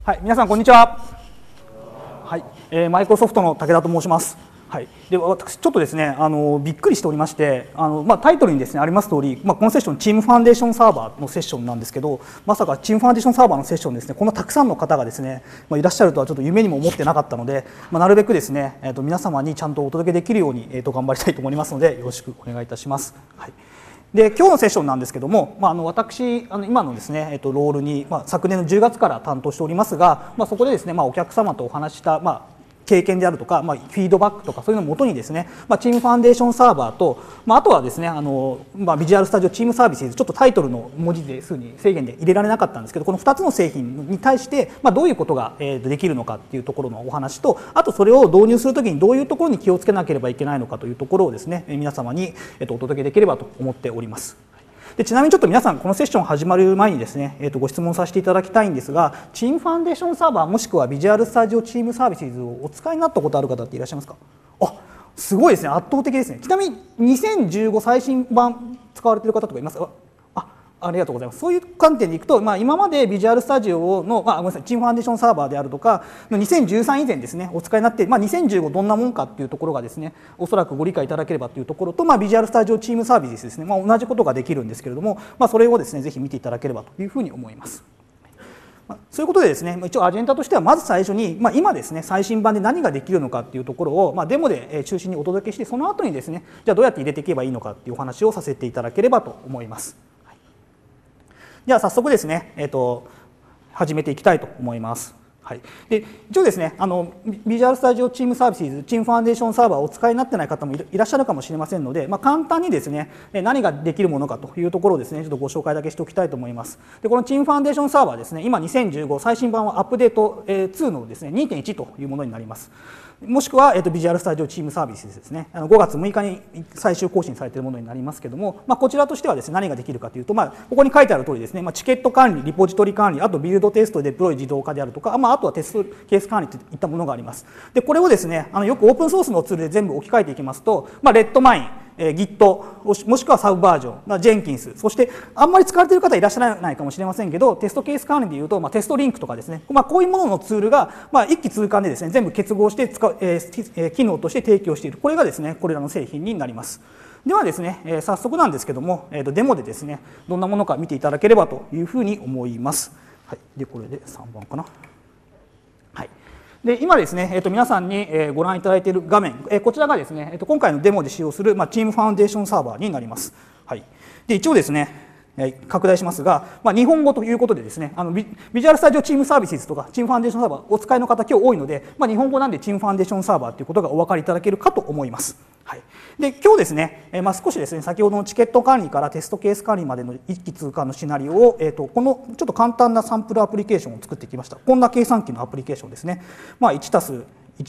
はい、皆さんこんにちは。はい、マイクロソフトの武田と申します。はい、で私ちょっとですねびっくりしておりましてタイトルにですねあります通り、このセッションチームファンデーションサーバーのセッションなんですけど、まさかチームファンデーションサーバーのセッションですねこんなたくさんの方がですね、いらっしゃるとはちょっと夢にも思ってなかったので、なるべくですね、皆様にちゃんとお届けできるように、頑張りたいと思いますのでよろしくお願いいたします。はい、で今日のセッションなんですけども、私今のですね、ロールに、昨年の10月から担当しておりますが、そこでですね、お客様とお話した、経験であるとか、フィードバックとかそういうのをもとにですね、チームファンデーションサーバーと、あとはですねビジュアルスタジオチームサービスちょっとタイトルの文字数に制限で入れられなかったんですけど、この2つの製品に対して、どういうことができるのかっていうところのお話と、あとそれを導入するときにどういうところに気をつけなければいけないのかというところをですね皆様にお届けできればと思っております。でちなみにちょっと皆さんこのセッション始まる前にですね、ご質問させていただきたいんですが、チームファンデーションサーバーもしくはビジュアルスタジオチームサービスをお使いになったことある方っていらっしゃいますか？あ、すごいですね、圧倒的ですね。ちなみに2015最新版使われている方とかいますか？ありがとうございます。そういう観点でいくと、今までビジュアルスタジオの、ごめんなさい、チームファンデーションサーバーであるとかの2013以前ですねお使いになって、2015どんなもんかっていうところがですねおそらくご理解いただければというところと、ビジュアルスタジオチームサービスですね、同じことができるんですけれども、それをですねぜひ見ていただければというふうに思います。そういうことでですね、一応アジェンダとしてはまず最初に、今ですね最新版で何ができるのかっていうところを、デモで中心にお届けして、その後にですねじゃあどうやって入れていけばいいのかっていうお話をさせていただければと思います。では早速ですね、始めていきたいと思います。はい、で一応ですねビジュアルスタジオチームサービスチームファンデーションサーバーをお使いになってない方もいらっしゃるかもしれませんので、簡単にですね何ができるものかというところをですねちょっとご紹介だけしておきたいと思います。でこのチームファンデーションサーバーですね、今2015最新版はアップデート2のですね 2.1 というものになります。もしくは、ビジュアルスタジオチームサービスですね、5月6日に最終更新されているものになりますけれども、こちらとしてはですね何ができるかというと、ここに書いてある通りですね、チケット管理、リポジトリ管理、あとビルドテスト、デプロイ自動化であるとか、あとはテストケース管理といったものがあります。でこれをですねよくオープンソースのツールで全部置き換えていきますと、レッドマイン、Git もしくはサブバージョン、ジェンキンス、そしてあんまり使われている方いらっしゃらないかもしれませんけど、テストケース管理でいうと、テストリンクとかですね、こういうもののツールが、一気通貫でですね全部結合して機能として提供している、これがですねこれらの製品になります。ではですね、早速なんですけども、デモでですねどんなものか見ていただければというふうに思います。はい、でこれで3番かな。はい、で今ですね、皆さんにご覧いただいている画面、こちらがですね、今回のデモで使用する、チームファンデーションサーバーになります。はい、で一応ですね拡大しますが、日本語ということでですねビジュアルスタジオチームサービスとかチームファンデーションサーバーお使いの方今日多いので、日本語なんでチームファンデーションサーバーということがお分かりいただけるかと思います。はい、で今日ですね、少しですね先ほどのチケット管理からテストケース管理までの一気通貫のシナリオを、このちょっと簡単なサンプルアプリケーションを作ってきました。こんな計算機のアプリケーションですね。1たす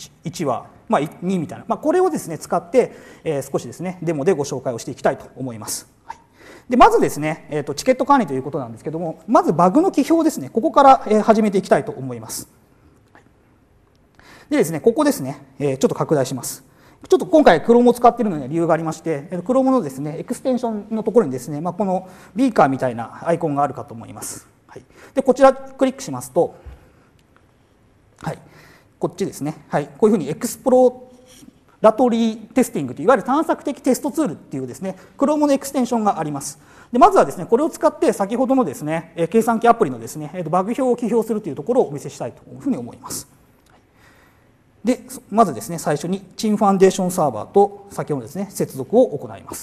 1は、2みたいな、これをですね使って、少しですねデモでご紹介をしていきたいと思います。はい、でまずですね、チケット管理ということなんですけども、まずバグの記標ですね、ここから、始めていきたいと思います。はい、でですねここですね、ちょっと拡大します。ちょっと今回 Chrome を使っているのには理由がありまして、Chrome のですねエクステンションのところにですね、このビーカーみたいなアイコンがあるかと思います。はい、でこちらクリックしますと、はい、こっちですね、はい、こういうふうにエクスプロラトリーテスティングといういわゆる探索的テストツールっていうですね Chrome のエクステンションがあります。でまずはですねこれを使って先ほどのですね計算機アプリのですねバグ表を記表するというところをお見せしたいというふうに思います。でまずですね最初にチームファンデーションサーバーと先ほどですね接続を行います。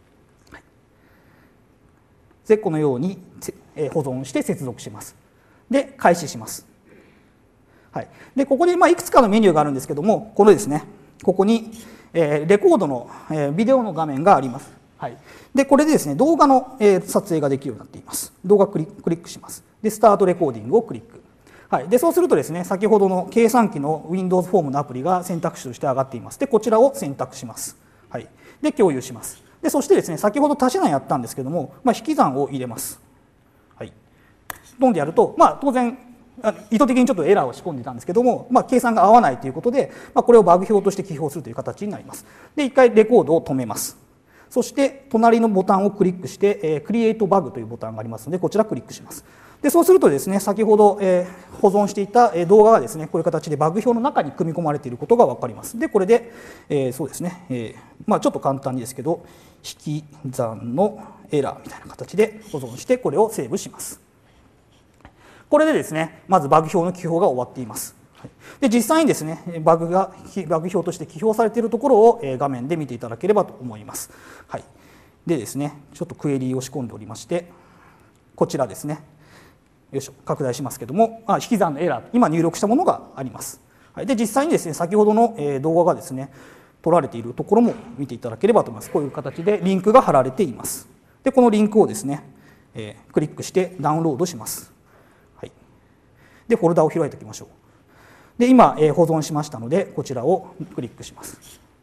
でこのように保存して接続します。で開始します。はい、でここでいくつかのメニューがあるんですけども、このですねここにレコードのビデオの画面があります。はい、でこれでですね動画の撮影ができるようになっています。動画クリックします。でスタートレコーディングをクリック。はい、でそうするとですね先ほどの計算機の Windows フォームのアプリが選択肢として上がっています。でこちらを選択します。はい、で共有します。でそしてですね先ほど足し算やったんですけども、引き算を入れます。はい、ドンでやると、当然意図的にちょっとエラーを仕込んでいたんですけども、計算が合わないということで、これをバグ表として記表するという形になります。で一回レコードを止めます。そして隣のボタンをクリックして、クリエイトバグというボタンがありますのでこちらクリックします。 でそうするとですね、先ほど、保存していた動画がですね、こういう形でバグ表の中に組み込まれていることが分かります。でこれで、そうですね、ちょっと簡単にですけど、引き算のエラーみたいな形で保存して、これをセーブします。これでですね、まずバグ表の記表が終わっています。で実際にですね、バグ表として記表されているところを画面で見ていただければと思います。はい、でですね、ちょっとクエリを仕込んでおりまして、こちらですね、よいしょ、拡大しますけども、引き算のエラー、今入力したものがあります。はい、で実際にですね、先ほどの動画がですね、取られているところも見ていただければと思います。こういう形でリンクが貼られています。でこのリンクをですね、クリックしてダウンロードします。はい、でフォルダを開いておきましょう。で今、保存しましたので、こちらをクリックします。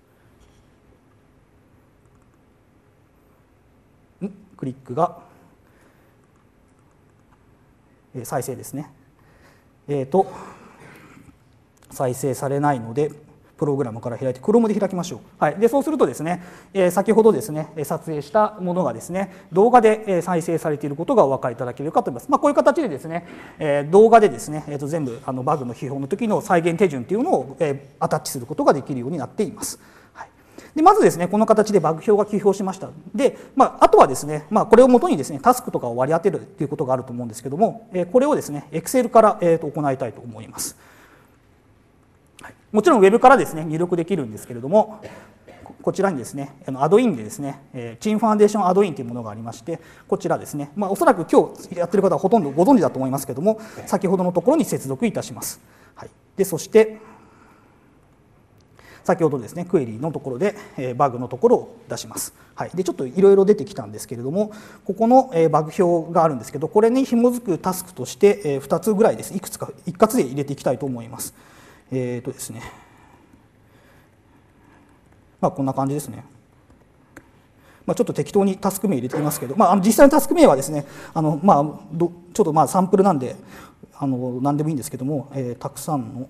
クリックが再生ですね。再生されないので、プログラムから開いて Chrome で開きましょう。はい、でそうするとですね、先ほどですね、撮影したものがですね、動画で再生されていることがお分かりいただけるかと思います。こういう形でですね、動画でですね、全部バグの批評の時の再現手順というのをアタッチすることができるようになっています。でまずですね、この形でバグ表が記表しました。で、あとはですね、これをもとにですね、タスクとかを割り当てるということがあると思うんですけども、これをですね、Excel から行いたいと思います。もちろん Web からですね、入力できるんですけれども、こちらにですね、アドインでですね、チームファンデーションアドインというものがありまして、こちらですね、おそらく今日やってる方はほとんどご存知だと思いますけども、先ほどのところに接続いたします。はい、でそして先ほどですね、クエリのところでバグのところを出します。はい、でちょっといろいろ出てきたんですけれども、ここのバグ表があるんですけど、これに紐づくタスクとして2つぐらいですね、いくつか一括で入れていきたいと思います。ですね、こんな感じですね。ちょっと適当にタスク名入れてみますけど、実際のタスク名はですね、ちょっとサンプルなんで何でもいいんですけども、たくさん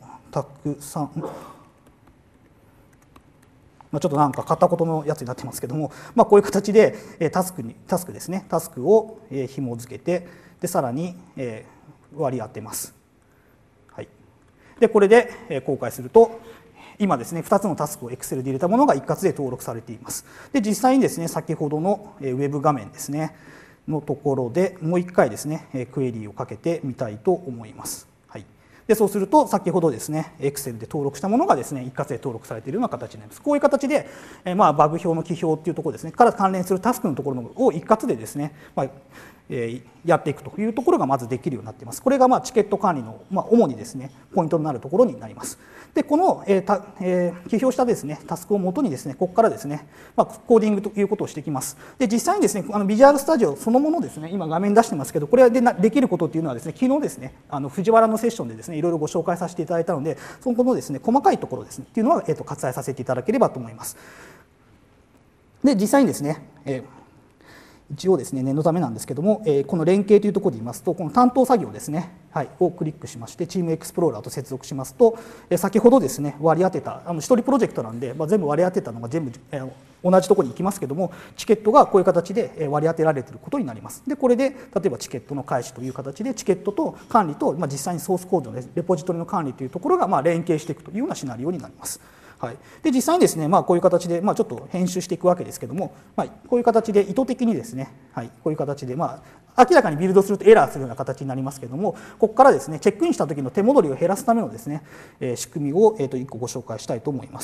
ちょっとなんか片言のやつになってますけども、こういう形でタスクですね、タスクを紐付けて、でさらに割り当てます。はい、でこれで公開すると、今ですね、2つのタスクを Excel で入れたものが一括で登録されています。で実際にですね、先ほどのウェブ画面ですねのところでもう一回ですね、クエリをかけてみたいと思います。でそうすると、先ほどですね、Excel で登録したものがですね、一括で登録されているような形になります。こういう形で、バグ表の記表っていうところですね、から関連するタスクのところを一括でですね、やっていくというところがまずできるようになっています。これがチケット管理の主にですね、ポイントになるところになります。でこの記表したですね、タスクをもとにですね、ここからですね、コーディングということをしていきます。で実際にですね、ビジュアルスタジオそのものですね、今画面出してますけど、これでできることっていうのはですね、昨日ですね、藤原のセッションでですね、いろいろご紹介させていただいたので、そのですね、細かいところですねっていうのは割愛させていただければと思います。で実際にですね、一応ですね、念のためなんですけども、この連携というところで言いますと、この担当作業ですね、をクリックしまして、チームエクスプローラーと接続しますと、先ほどですね、割り当てた、1人プロジェクトなんで、全部割り当てたのが全部同じところに行きますけども、チケットがこういう形で割り当てられていることになります。で、これで、例えばチケットの開始という形で、チケットと管理と、実際にソースコードのレポジトリの管理というところが連携していくというようなシナリオになります。で実際にですね、こういう形で、ちょっと編集していくわけですけども、こういう形で意図的にですね、こういう形で、明らかにビルドするとエラーするような形になりますけども、ここからですね、チェックインした時の手戻りを減らすためのですね、仕組みを1個ご紹介したいと思います。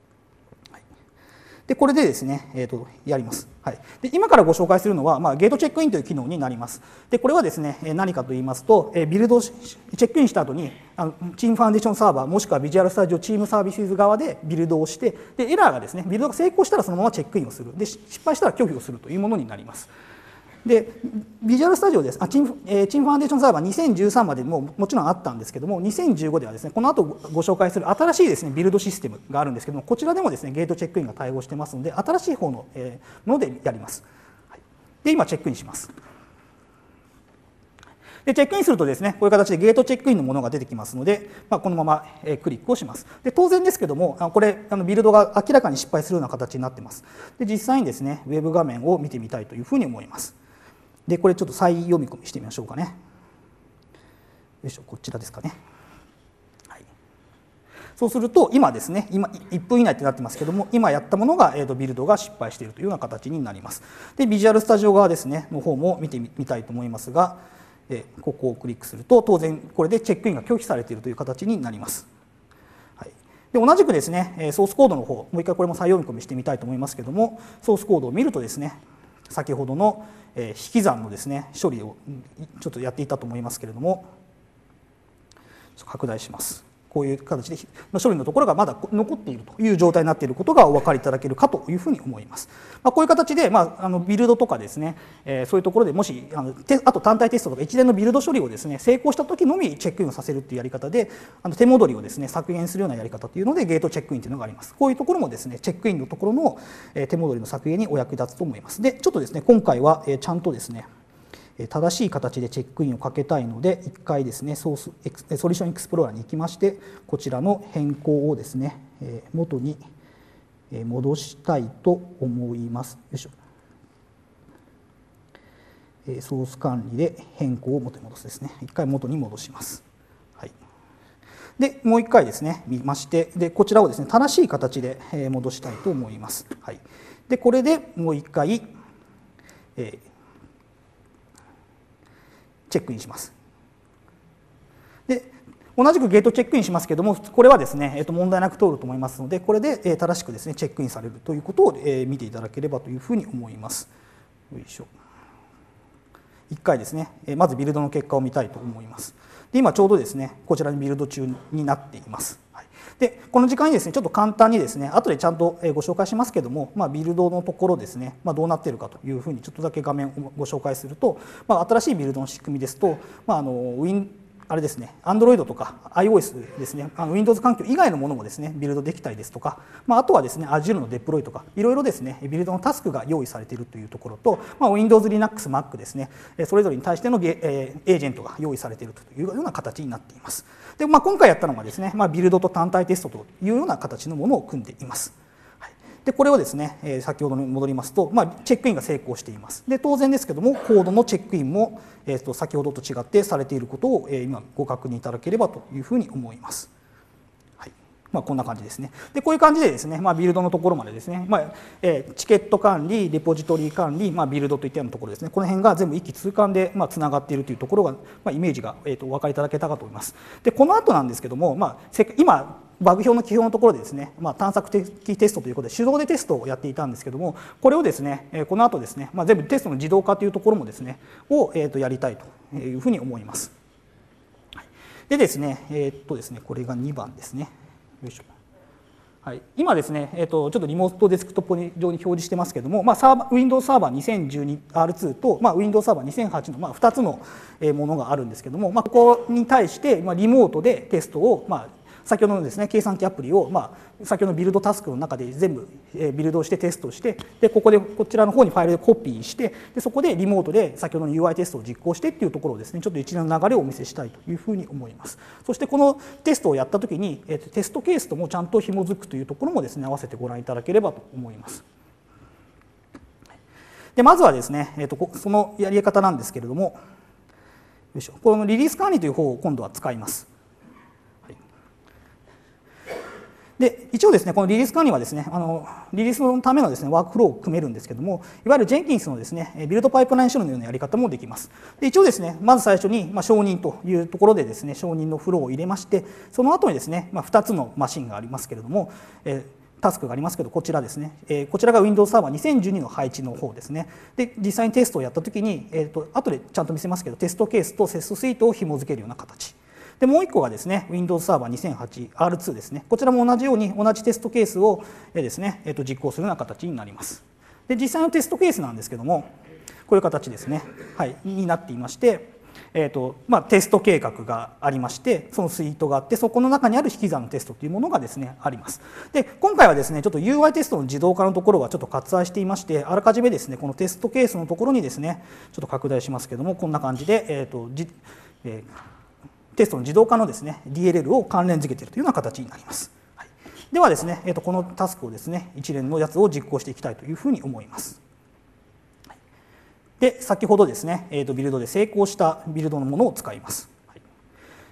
でこれでですね、やります。で今からご紹介するのは、ゲートチェックインという機能になります。でこれはですね、何かと言いますと、ビルドチェックインした後にチームファンデーションサーバーもしくはビジュアルスタジオチームサービス側でビルドをして、でエラーがですね、ビルドが成功したらそのままチェックインをする、で失敗したら拒否をするというものになります。でビジュアルスタジオです、チームファンデーションサーバー2013までもちろんあったんですけども、2015ではですね、この後ご紹介する新しいですね、ビルドシステムがあるんですけども、こちらでもですね、ゲートチェックインが対応してますので、新しい方のものでやります。で今チェックインします。でチェックインするとですね、こういう形でゲートチェックインのものが出てきますので、このままクリックをします。で当然ですけども、これビルドが明らかに失敗するような形になっています。で実際にですね、ウェブ画面を見てみたいというふうに思います。でこれちょっと再読み込みしてみましょうかね。 よいしょ、こちらですかね。はい、そうすると今ですね、今1分以内ってなってますけども、今やったものが、ビルドが失敗しているというような形になります。でビジュアルスタジオ側ですねの方も見てみたいと思いますが、ここをクリックすると当然これでチェックインが拒否されているという形になります。はい、で同じくですねソースコードの方、もう一回これも再読み込みしてみたいと思いますけども、ソースコードを見るとですね、先ほどの引き算のですね処理をちょっとやっていたと思いますけれども、拡大します。こういう形で処理のところがまだ残っているという状態になっていることがお分かりいただけるかというふうに思います。こういう形で、ビルドとかですね、そういうところでもしあと単体テストとか一連のビルド処理をですね成功した時のみチェックインをさせるというやり方で、手戻りをですね削減するようなやり方というのでゲートチェックインというのがあります。こういうところもですねチェックインのところの手戻りの削減にお役立つと思います。でちょっとですね今回はちゃんとですね正しい形でチェックインをかけたいので、1回ですねソリューションエクスプローラーに行きまして、こちらの変更をですね元に戻したいと思います。よいしょ。ソース管理で変更を元に戻すですね。1回元に戻します。はい、でもう1回ですね見まして、でこちらをですね正しい形で戻したいと思います。はい、でこれでもう1回チェックインします。で同じくゲートチェックインしますけれども、これはですね、問題なく通ると思いますので、これで正しくですねチェックインされるということを見ていただければというふうに思います。よいしょ。1回ですね、まずビルドの結果を見たいと思います。で今ちょうどですねこちらにビルド中になっています。はい、でこの時間にですねちょっと簡単にですね後でちゃんとご紹介しますけれども、ビルドのところですね、どうなっているかというふうにちょっとだけ画面をご紹介すると、新しいビルドの仕組みですと、あれですね、Android とか iOS ですね、Windows 環境以外のものもですね、ビルドできたりですとか、あとはですね、Azure のデプロイとか、いろいろですね、ビルドのタスクが用意されているというところと、Windows、Linux、Mac ですね、それぞれに対してのエージェントが用意されているというような形になっています。で、今回やったのがですね、ビルドと単体テストというような形のものを組んでいます。でこれをですね、先ほどに戻りますと、チェックインが成功しています。で当然ですけども、コードのチェックインも、先ほどと違ってされていることを、今ご確認いただければというふうに思います。はい、こんな感じですね。でこういう感じでですね、ビルドのところまでですね、チケット管理、レポジトリ管理、ビルドといったようなところですね、この辺が全部一気通貫でつながっているというところが、イメージが、お分かりいただけたかと思います。でこの後なんですけども、今バグ表の基本のところでですね、探索的テストということで手動でテストをやっていたんですけども、これをですね、この後ですね、全部テストの自動化というところもですね、やりたいというふうに思います。でですね、これが2番ですね。よいしょ。はい、今ですね、ちょっとリモートデスクトップ上に表示してますけども、Windows サーバー 2012R2 と、Windows サーバー2008の、2つのものがあるんですけども、ここに対して、リモートでテストを、先ほどのですね計算機アプリを、先ほどのビルドタスクの中で全部ビルドをしてテストして、でこちらの方にファイルでコピーして、でそこでリモートで先ほどの UI テストを実行してっていうところをですねちょっと一連の流れをお見せしたいというふうに思います。そしてこのテストをやったときにテストケースともちゃんと紐づくというところもですね合わせてご覧いただければと思います。でまずはですね、そのやり方なんですけれども、よいしょ、このリリース管理という方を今度は使います。で一応ですねこのリリース管理はですねリリースのためのですねワークフローを組めるんですけども、いわゆるジェンキンスのですねビルドパイプライン処理のようなやり方もできます。で一応ですねまず最初に承認というところでですね承認のフローを入れまして、その後にですね2つのマシンがありますけれども、タスクがありますけど、こちらですね、こちらが Windows サーバー2012の配置の方ですね。で実際にテストをやったときに、後でちゃんと見せますけど、テストケースとテストスイートを紐付けるような形で、もう1個がですね Windows サーバー 2008R2 ですね。こちらも同じように同じテストケースをですね実行するような形になります。で実際のテストケースなんですけども、こういう形ですね、はい、になっていまして、テスト計画がありまして、そのスイートがあって、そこの中にある引き算のテストというものがですねあります。で今回はですねちょっと UI テストの自動化のところはちょっと割愛していまして、あらかじめですねこのテストケースのところにですねちょっと拡大しますけども、こんな感じで、テストの自動化のですね DLL を関連付けているというような形になります。はい、ではですね、このタスクをですね一連のやつを実行していきたいというふうに思います。で先ほどですね、ビルドで成功したビルドのものを使います。はい、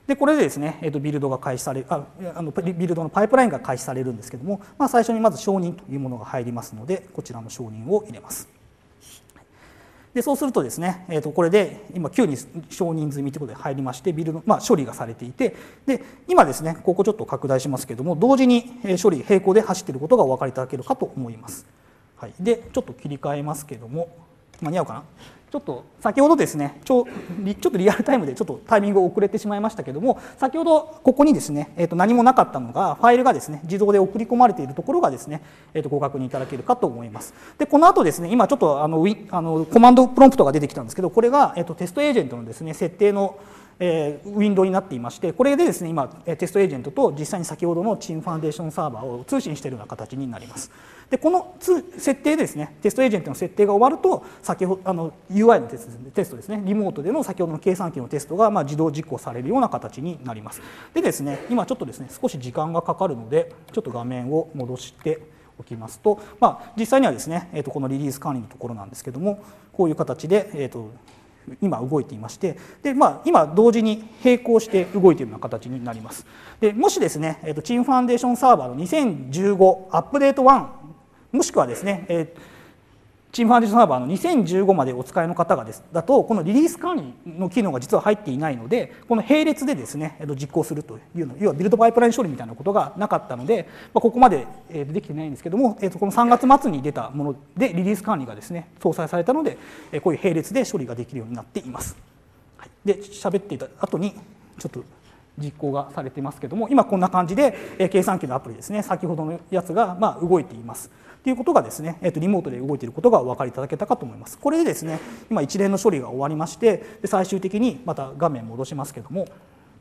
でこれでですね、ビルドが開始されビルドのパイプラインが開始されるんですけども、最初にまず承認というものが入りますので、こちらの承認を入れます。でそうするとですね、これで今9に承認済みということで入りまして、ビルド、処理がされていて、で今ですね、ここちょっと拡大しますけども、同時に処理並行で走っていることがお分かりいただけるかと思います。はい、でちょっと切り替えますけども、間に合うかな。ちょっと先ほどですね、ちょっとリアルタイムでちょっとタイミングが遅れてしまいましたけども、先ほどここにですね、何もなかったのが、ファイルがですね、自動で送り込まれているところがですね、ご確認いただけるかと思います。で、この後ですね、今ちょっとコマンドプロンプトが出てきたんですけど、これがテストエージェントのですね、設定のウィンドウになっていまして、これでですね、今テストエージェントと実際に先ほどのチームファンデーションサーバーを通信しているような形になります。でこの設定ですね、テストエージェントの設定が終わると、先ほどUI のテストですね、リモートでの先ほどの計算機のテストが自動実行されるような形になります。でですね、今ちょっとですね、少し時間がかかるので、ちょっと画面を戻しておきますと、実際にはですね、このリリース管理のところなんですけども、こういう形で、今動いていまして、で今同時に並行して動いているような形になります。でもしですね、チームファンデーションサーバーの2015アップデート1、もしくはですね、チームファンデーションサーバーの2015までお使いの方がだと、このリリース管理の機能が実は入っていないので、この並列でですね、実行するというの、要はビルドパイプライン処理みたいなことがなかったので、ここまでできてないんですけども、この3月末に出たものでリリース管理がですね、搭載されたので、こういう並列で処理ができるようになっています。はい、で、喋っていた後に、ちょっと実行がされていますけども、今こんな感じで計算機のアプリですね、先ほどのやつが動いています。ということがですね、リモートで動いていることがお分かりいただけたかと思います。これでですね、今一連の処理が終わりまして、で最終的にまた画面戻しますけども、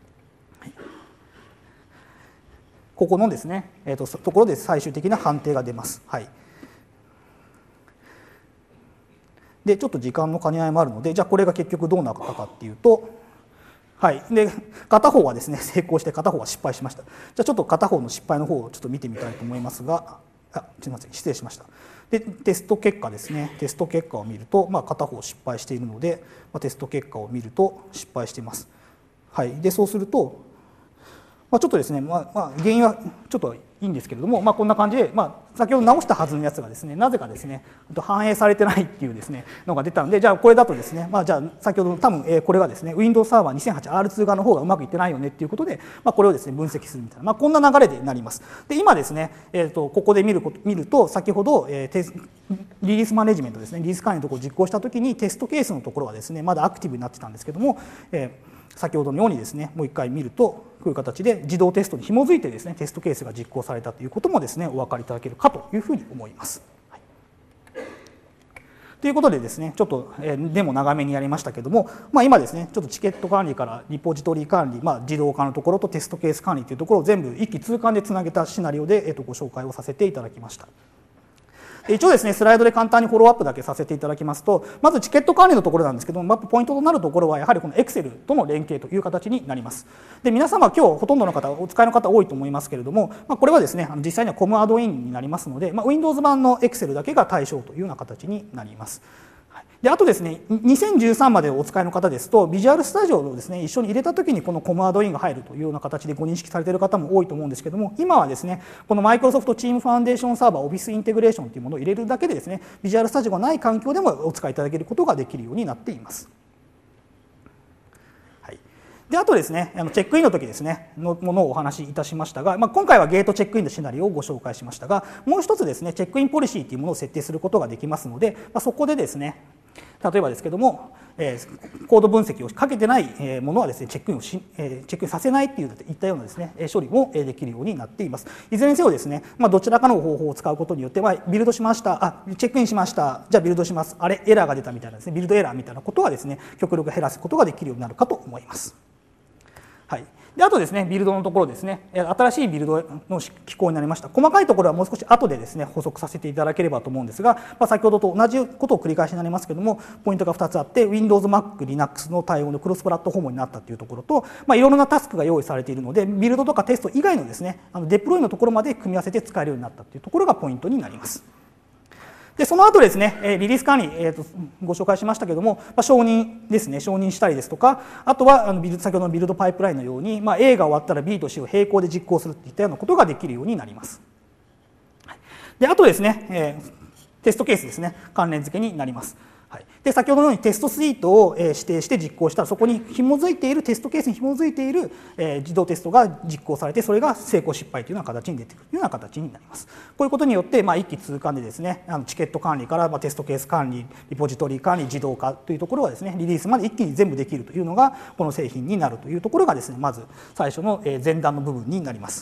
ここのですね、ところで最終的な判定が出ます。はい。で、ちょっと時間の兼ね合いもあるので、じゃあこれが結局どうなったかっていうと、はい、で片方はですね成功して片方は失敗しました。じゃあちょっと片方の失敗の方をちょっと見てみたいと思いますが、すみません、失礼しました。でテスト結果ですね、テスト結果を見ると、片方失敗しているので、テスト結果を見ると失敗しています。はい、でそうすると、ちょっとですね、原因はちょっといいんですけれども、こんな感じで、先ほど直したはずのやつがですね、なぜかですね、反映されてないっていうですねのが出たので、じゃあこれだとですね、じゃあ先ほどの多分これがですね、Windows サーバー 2008R2 側の方がうまくいってないよねっていうことで、これをですね分析するみたいな、こんな流れでなります。で今ですね、ここで見ると、先ほどリリースマネジメントですね、リリース管理のところを実行したときに、テストケースのところはですね、まだアクティブになってたんですけども、先ほどのようにですね、もう一回見ると、こういう形で自動テストに紐づいてですね、テストケースが実行されたということもですね、お分かりいただけるかというふうに思います。はい、ということでですね、ちょっとデモ長めにやりましたけども、今ですね、ちょっとチケット管理からリポジトリ管理、自動化のところとテストケース管理というところを全部一気通貫でつなげたシナリオでご紹介をさせていただきました。一応ですね、スライドで簡単にフォローアップだけさせていただきますと、まずチケット管理のところなんですけども、ポイントとなるところはやはりこの Excel との連携という形になります。で皆様今日ほとんどの方お使いの方多いと思いますけれども、これはですね実際には COM アドインになりますので、Windows 版の Excel だけが対象というような形になります。であとですね、2013までお使いの方ですと、ビジュアルスタジオをですね、一緒に入れたときにこの COM アドインが入るというような形でご認識されている方も多いと思うんですけども、今はですね、このマイクロソフトチームファンデーションサーバーオフィスインテグレーションというものを入れるだけでですね、ビジュアルスタジオがない環境でもお使いいただけることができるようになっています。であとですね、チェックインの時ですねのものをお話しいたしましたが、今回はゲートチェックインのシナリオをご紹介しましたが、もう一つですね、チェックインポリシーというものを設定することができますので、そこでですね、例えばですけども、コード分析をかけてないものはですね、チェックインさせないっていったようなですね、処理もできるようになっています。いずれにせよですね、どちらかの方法を使うことによって、ビルドしました、チェックインしました、じゃあビルドします、あれエラーが出たみたいなですね、ビルドエラーみたいなことはですね、極力減らすことができるようになるかと思います。はい、であとですね、ビルドのところですね、新しいビルドの機構になりました。細かいところはもう少し後でですね、補足させていただければと思うんですが、先ほどと同じことを繰り返しになりますけれども、ポイントが2つあって、Windows、Mac、Linux の対応のクロスプラットフォームになったというところと、いろいろなタスクが用意されているので、ビルドとかテスト以外のですね、デプロイのところまで組み合わせて使えるようになったというところがポイントになります。 でその後ですね、リリース管理、ご紹介しましたけども、承認ですね、承認したりですとか、あとは先ほどのビルドパイプラインのように、A が終わったら B と C を並行で実行するといったようなことができるようになります。であとですね、テストケースですね、関連付けになります。はい、で先ほどのようにテストスイートを指定して実行したら、そこに紐づいているテストケースに紐づいている自動テストが実行されて、それが成功失敗というような形に出てくるというような形になります。こういうことによって一気通貫でですね、チケット管理からテストケース管理、リポジトリ管理、自動化というところがですね、リリースまで一気に全部できるというのがこの製品になるというところがですね、まず最初の前段の部分になります。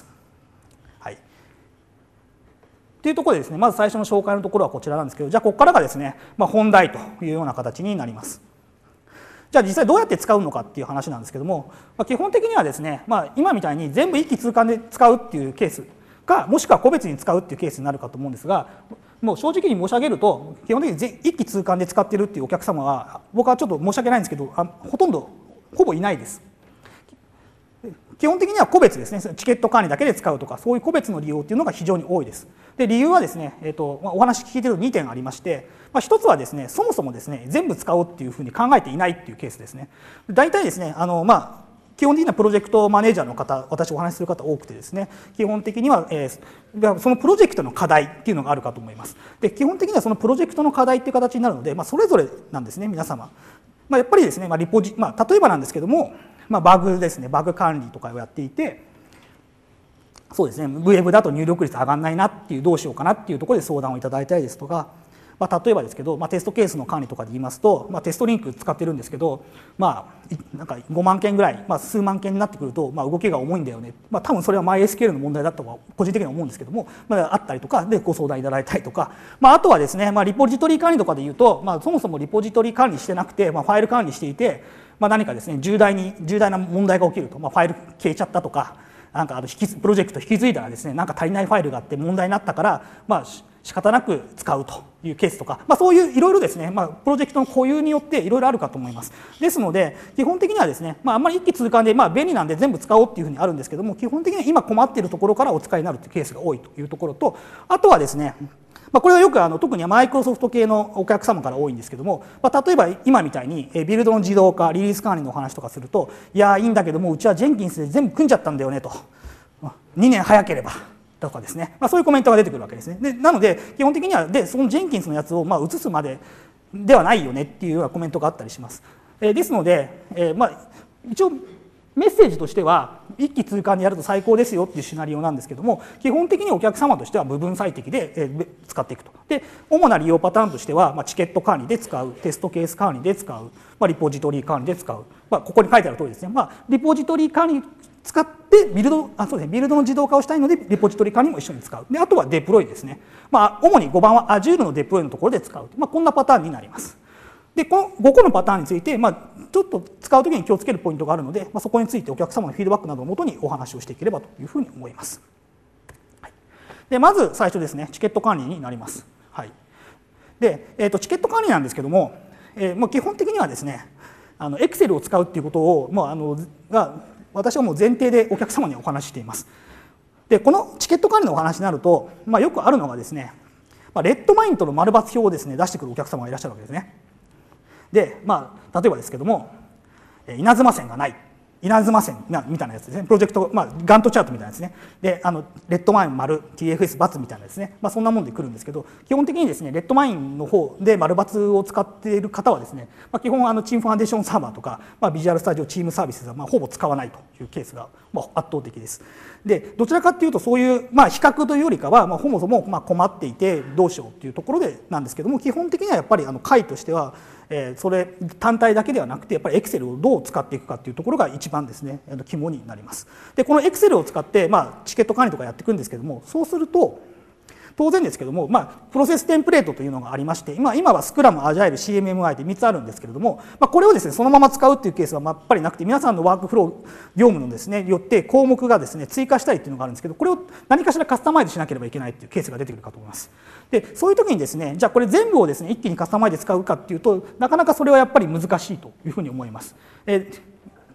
というところでですね、まず最初の紹介のところはこちらなんですけど、じゃあここからがですね、本題というような形になります。じゃあ実際どうやって使うのかっていう話なんですけども、基本的にはですね、今みたいに全部一気通貫で使うっていうケースか、もしくは個別に使うっていうケースになるかと思うんですが、もう正直に申し上げると、基本的に一気通貫で使ってるっていうお客様は、僕はちょっと申し訳ないんですけど、ほぼいないです。基本的には個別ですね、チケット管理だけで使うとか、そういう個別の利用っていうのが非常に多いです。で理由はですね、お話聞いてると2点ありまして、1つはですね、そもそもですね、全部使おうっていうふうに考えていないっていうケースですね。大体ですね、基本的なプロジェクトマネージャーの方、私お話しする方多くてですね、基本的には、そのプロジェクトの課題っていうのがあるかと思います。で基本的にはそのプロジェクトの課題っていう形になるので、それぞれなんですね、皆様。やっぱりですね、例えばなんですけども、バグですね、バグ管理とかをやっていて、そうですね、ウェブだと入力率上がらないなっていう、どうしようかなっていうところで相談をいただいたりですとか、例えばですけど、テストケースの管理とかで言いますと、テストリンク使ってるんですけど、なんか5万件ぐらい、数万件になってくると、動きが重いんだよね、多分それは MySQL の問題だとは個人的には思うんですけども、あったりとかでご相談いただいたりとか、あとはですね、リポジトリ管理とかで言うと、そもそもリポジトリ管理してなくて、ファイル管理していて、何かですね、重大な問題が起きると、ファイル消えちゃったとか、なんかプロジェクト引き継いだらですね、なんか足りないファイルがあって問題になったから、仕方なく使うというケースとか、そういういろいろですね、プロジェクトの固有によっていろいろあるかと思います。ですので、基本的にはですね、あんまり一気通貫で、便利なんで全部使おうっていうふうにあるんですけども、基本的には今困っているところからお使いになるというケースが多いというところと、あとはですね、これはよく特にマイクロソフト系のお客様から多いんですけども、例えば今みたいにビルドの自動化、リリース管理のお話とかすると、いやいいんだけどもうちはジェンキンスで全部組んじゃったんだよねと、2年早ければとかですね、そういうコメントが出てくるわけですね。でなので基本的にはそのジェンキンスのやつを移すまでではないよねっていうようなコメントがあったりします。ですので、一応メッセージとしては一気通貫でやると最高ですよっていうシナリオなんですけども、基本的にお客様としては部分最適で使っていくと。で主な利用パターンとしては、チケット管理で使う、テストケース管理で使う、リポジトリ管理で使う、ここに書いてある通りですね、リポジトリ管理使ってビルドの自動化をしたいのでリポジトリ管理も一緒に使う。であとはデプロイですね、主に5番は Azure のデプロイのところで使う、こんなパターンになります。でこの5個のパターンについて、ちょっと使うときに気をつけるポイントがあるので、そこについてお客様のフィードバックなどをもとにお話をしていければというふうに思います。でまず最初ですね、チケット管理になります。でチケット管理なんですけども、基本的にはですね、Excel を使うっていうことを私はもう前提でお客様にお話ししています。でこのチケット管理のお話になると、よくあるのがですね、レッドマインとの丸×表をですね出してくるお客様がいらっしゃるわけですね。で例えばですけども、稲妻線がない、稲妻線みたいなやつですね、プロジェクト、ガントチャートみたいなですね、でレッドマイン丸 TFS ×みたいなですね、そんなもんで来るんですけど、基本的にですねレッドマインの方で丸×を使っている方はですね、基本チームファンデーションサーバーとか、ビジュアルスタジオチームサービスはほぼ使わないというケースが圧倒的です。でどちらかというとそういう比較というよりかは、そもそも困っていてどうしようっていうところでなんですけども、基本的にはやっぱり会としてはそれ単体だけではなくて、やっぱり Excel をどう使っていくかっていうところが一番ですね肝になります。でこの Excel を使ってチケット管理とかやっていくんですけども、そうすると当然ですけども、プロセステンプレートというのがありまして、今はスクラム、アジャイル、CMMI で3つあるんですけれども、これをですねそのまま使うっていうケースはやっぱりなくて、皆さんのワークフロー業務のですねよって項目がですね追加したいっていうのがあるんですけど、これを何かしらカスタマイズしなければいけないっていうケースが出てくるかと思います。でそういう時にですね、じゃあこれ全部をですね一気にカスタマイズで使うかっていうと、なかなかそれはやっぱり難しいというふうに思います。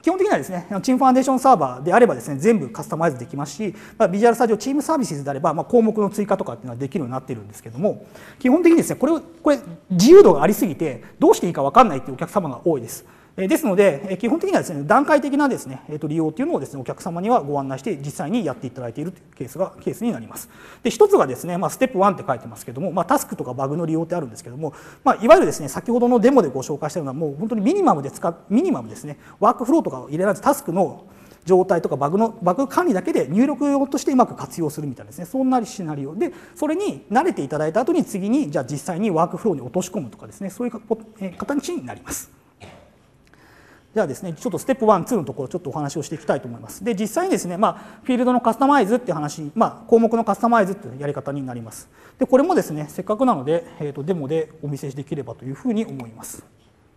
基本的にはですね、チームファンデーションサーバーであればですね、全部カスタマイズできますし、ビジュアルスタジオチームサービスであれば、項目の追加とかっていうのはできるようになっているんですけども、基本的にですね、これ自由度がありすぎて、どうしていいか分かんないっていうお客様が多いです。ですので、基本的にはですね、段階的なですね、利用というのをですね、お客様にはご案内して、実際にやっていただいているというケースになります。で、一つがですね、ステップ1って書いてますけども、タスクとかバグの利用ってあるんですけども、いわゆるですね、先ほどのデモでご紹介したような、もう本当にミニマムですね、ワークフローとかを入れられず、タスクの状態とかバグ管理だけで入力用としてうまく活用するみたいなですね、そんなシナリオで、それに慣れていただいた後に次に、じゃあ実際にワークフローに落とし込むとかですね、そういう形になります。じゃあですね、ちょっとステップ1、2のところちょっとお話をしていきたいと思います。で、実際にですね、フィールドのカスタマイズっていう話、項目のカスタマイズっていうやり方になります。で、これもですね、せっかくなので、デモでお見せできればというふうに思います。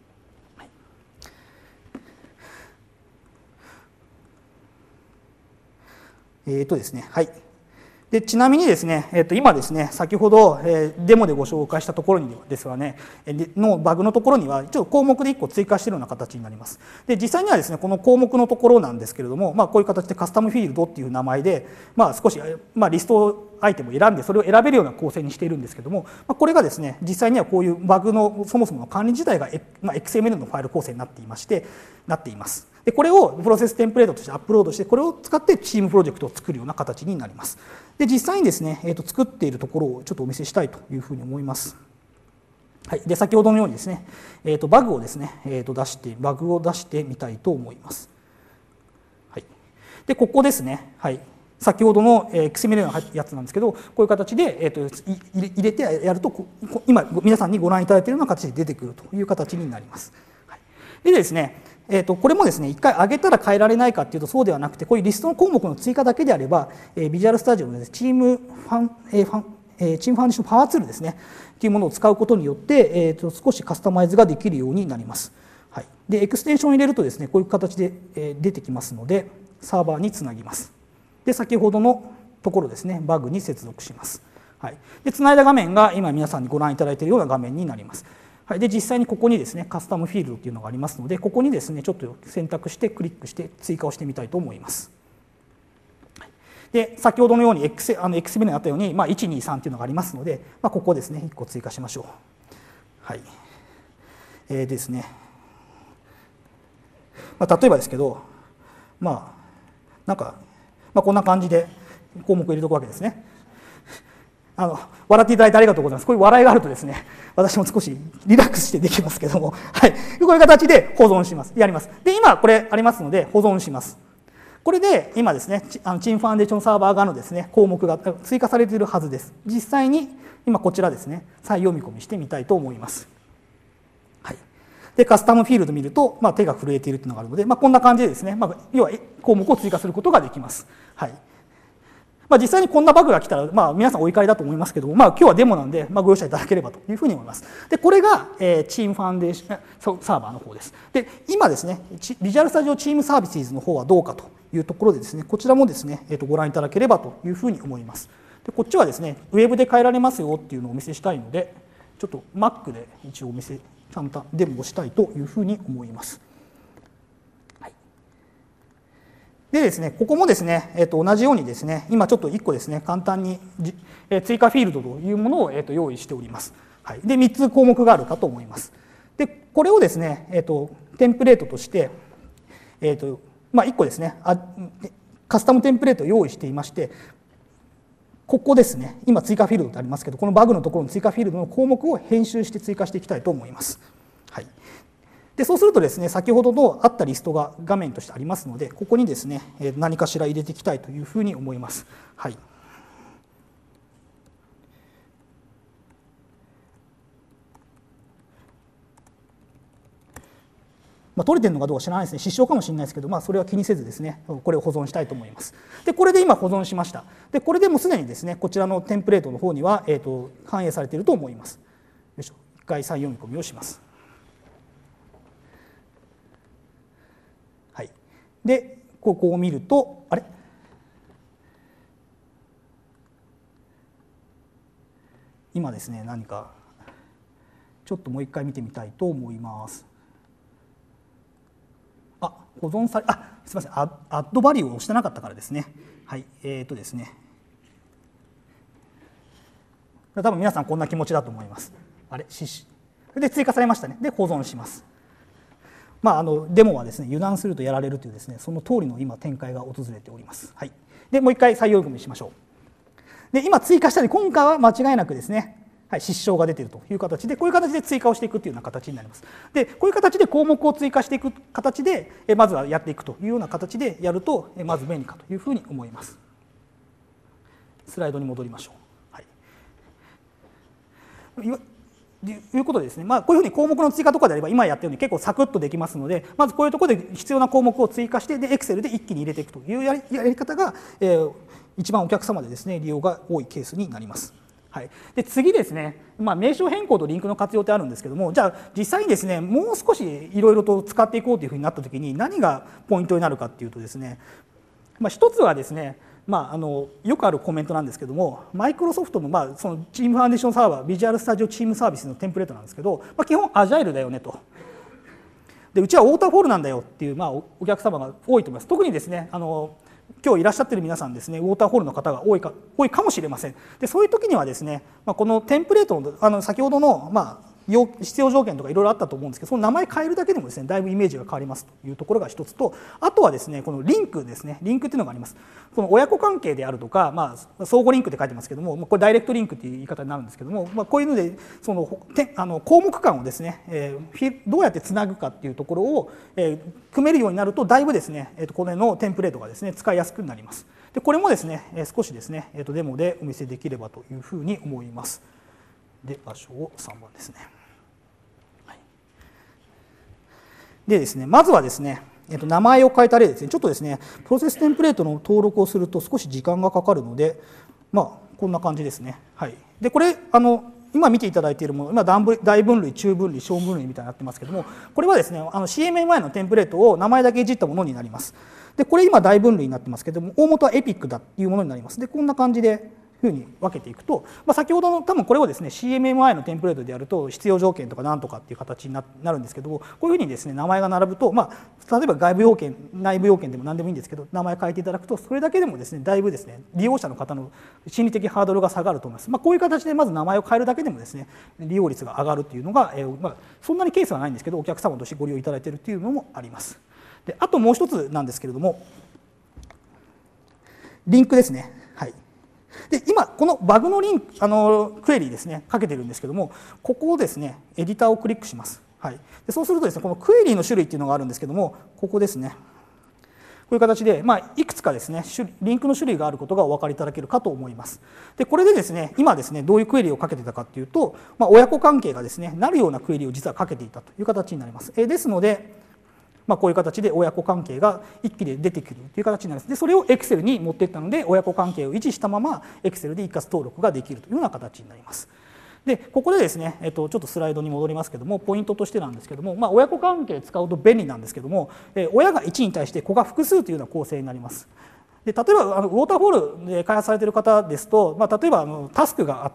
ですね、はい。でちなみにですね、今ですね、先ほど、デモでご紹介したところにですがね、のバグのところには、ちょっと項目で1個追加しているような形になります。で、実際にはですね、この項目のところなんですけれども、こういう形でカスタムフィールドっていう名前で、少し、リストアイテムを選んで、それを選べるような構成にしているんですけれども、これがですね、実際にはこういうバグのそもそもの管理自体が、XML のファイル構成になっています。でこれをプロセステンプレートとしてアップロードして、これを使ってチームプロジェクトを作るような形になります。で実際にですね、作っているところをちょっとお見せしたいというふうに思います。はい、で先ほどのようにですね、バグを出してみたいと思います。はい、でここですね、はい、先ほどの XML のやつなんですけど、こういう形で、入れてやると、今皆さんにご覧いただいているような形で出てくるという形になります。はい、でですね、これもですね、一回上げたら変えられないかというとそうではなくて、こういうリストの項目の追加だけであれば、ビジュアルスタジオの、ね、チームファンデーションパワーツールですね、というものを使うことによって、少しカスタマイズができるようになります。はい、でエクステンションを入れるとですね、こういう形で、出てきますので、サーバーにつなぎます。で、先ほどのところですね、バグに接続します。はい、でつないだ画面が今皆さんにご覧いただいているような画面になります。はい、で実際にここにですね、カスタムフィールドというのがありますので、ここにですね、ちょっと選択してクリックして追加をしてみたいと思います。で先ほどのように XML にあったように、1、2、3というのがありますので、ここですね、1個追加しましょう。はい。ですね、例えばですけど、なんか、こんな感じで項目を入れておくわけですね。笑っていただいてありがとうございます。こういう笑いがあるとですね、私も少しリラックスしてできますけども、はい、こういう形で保存します。やります。で、今これありますので保存します。これで今ですね、チームファンデーションサーバー側のですね、項目が追加されているはずです。実際に今こちらですね、再読み込みしてみたいと思います。はい。で、カスタムフィールド見ると、手が震えているというのがあるので、こんな感じでですね、要は項目を追加することができます。はい。実際にこんなバグが来たら、皆さんお怒りだと思いますけども、今日はデモなんで、ご容赦いただければというふうに思います。で、これが、チームファンデーションサーバーの方です。で、今ですね、ビジュアルスタジオチームサービスの方はどうかというところでですね、こちらもですね、ご覧いただければというふうに思います。で、こっちはですね、ウェブで変えられますよっていうのをお見せしたいので、ちょっと Mac で一応ちゃんとデモをしたいというふうに思います。でですね、ここもですね、同じようにですね、今ちょっと1個ですね、簡単に追加フィールドというものを用意しております。はい、で、3つ項目があるかと思います。で、これをですね、テンプレートとして、1個ですね、カスタムテンプレートを用意していまして、ここですね、今追加フィールドってありますけど、このバグのところの追加フィールドの項目を編集して追加していきたいと思います。はい。でそうするとですね、先ほどのあったリストが画面としてありますので、ここにですね、何かしら入れていきたいというふうに思います。はい。取れてるのかどうか知らないですね、失笑かもしれないですけど、それは気にせずですね、これを保存したいと思います。で、これで今保存しました。で、これでもうすでにですね、こちらのテンプレートの方には、反映されていると思います。よいしょ、一回再読み込みをします。はい。で、ここを見ると、あれ？今ですね、何か、ちょっともう一回見てみたいと思います。 保存され、すみません、アッドバリューを押してなかったからですね。はい、ですね。多分皆さんこんな気持ちだと思います。で追加されましたね。で保存します。デモはですね、油断するとやられるというですね、その通りの今展開が訪れております。はい。でもう一回再読みしましょう。で今追加したり、今回は間違いなくですね、はい、失笑が出ているという形で、こういう形で追加をしていくというような形になります。でこういう形で項目を追加していく形でまずはやっていくというような形でやるとまず便利かというふうに思います。スライドに戻りましょう。はい、ということでですね、こういうふうに項目の追加とかであれば今やったように結構サクッとできますので、まずこういうところで必要な項目を追加して、で Excel で一気に入れていくというやり方が、一番お客様でですね利用が多いケースになります。はい、で次ですね、名称変更とリンクの活用ってあるんですけども、じゃあ実際にですねもう少しいろいろと使っていこうというふうになったときに何がポイントになるかっていうとですね、一つはですね、よくあるコメントなんですけども、マイクロソフトのそのチームファンデーションサーバー、ビジュアルスタジオチームサービスのテンプレートなんですけど、基本アジャイルだよねと。でうちはウォーターフォールなんだよっていうお客様が多いと思います。特にですね今日いらっしゃっている皆さんですね、ウォーターフォールの方が多いかもしれません。でそういう時にはですね、このテンプレートの先ほどの必要条件とかいろいろあったと思うんですけど、その名前変えるだけでもですねだいぶイメージが変わりますというところが一つと、あとはですねこのリンクですね、リンクっていうのがあります。この親子関係であるとか、相互リンクって書いてますけども、これダイレクトリンクっていう言い方になるんですけども、こういうのでその項目間をですね、どうやってつなぐかっていうところを、組めるようになるとだいぶですね、これのテンプレートがですね使いやすくなります。でこれもですね少しですねデモでお見せできればというふうに思います。で場所を3番ですね。はい、でですねまずはですね、名前を変えた例ですね。ちょっとですねプロセステンプレートの登録をすると少し時間がかかるので、こんな感じですね。はい、でこれ今見ていただいているもの、今大分類、中分類、小分類みたいになってますけども、これはですねCMMI のテンプレートを名前だけいじったものになります。でこれ今大分類になってますけども、大元はエピックだっていうものになります。でこんな感じでふうに分けていくと、先ほどの多分これをですね CMMI のテンプレートでやると必要条件とかなんとかっていう形になるんですけども、こういうふうにですね名前が並ぶと、例えば外部要件内部要件でも何でもいいんですけど、名前変えていただくとそれだけでもですねだいぶですね利用者の方の心理的ハードルが下がると思います。こういう形でまず名前を変えるだけでもですね利用率が上がるっていうのが、そんなにケースはないんですけど、お客様としてご利用いただいているというのもあります。であともう一つなんですけれども、リンクですね。はい、で今このバグのリンククエリですねかけてるんですけども、ここをですねエディターをクリックします。はい、でそうするとですねこのクエリの種類っていうのがあるんですけども、ここですねこういう形で、いくつかですねリンクの種類があることがお分かりいただけるかと思います。でこれでですね今ですねどういうクエリをかけてたかっていうと、親子関係がですねなるようなクエリを実はかけていたという形になります。ですのでこういう形で親子関係が一気に出てくるという形になります。でそれを Excel に持っていったので、親子関係を維持したまま Excel で一括登録ができるというような形になります。でここでですね、ちょっとスライドに戻りますけども、ポイントとしてなんですけども、親子関係使うと便利なんですけども、親が1に対して子が複数というような構成になります。で例えばウォーターフォールで開発されている方ですと、例えばタスクがあって、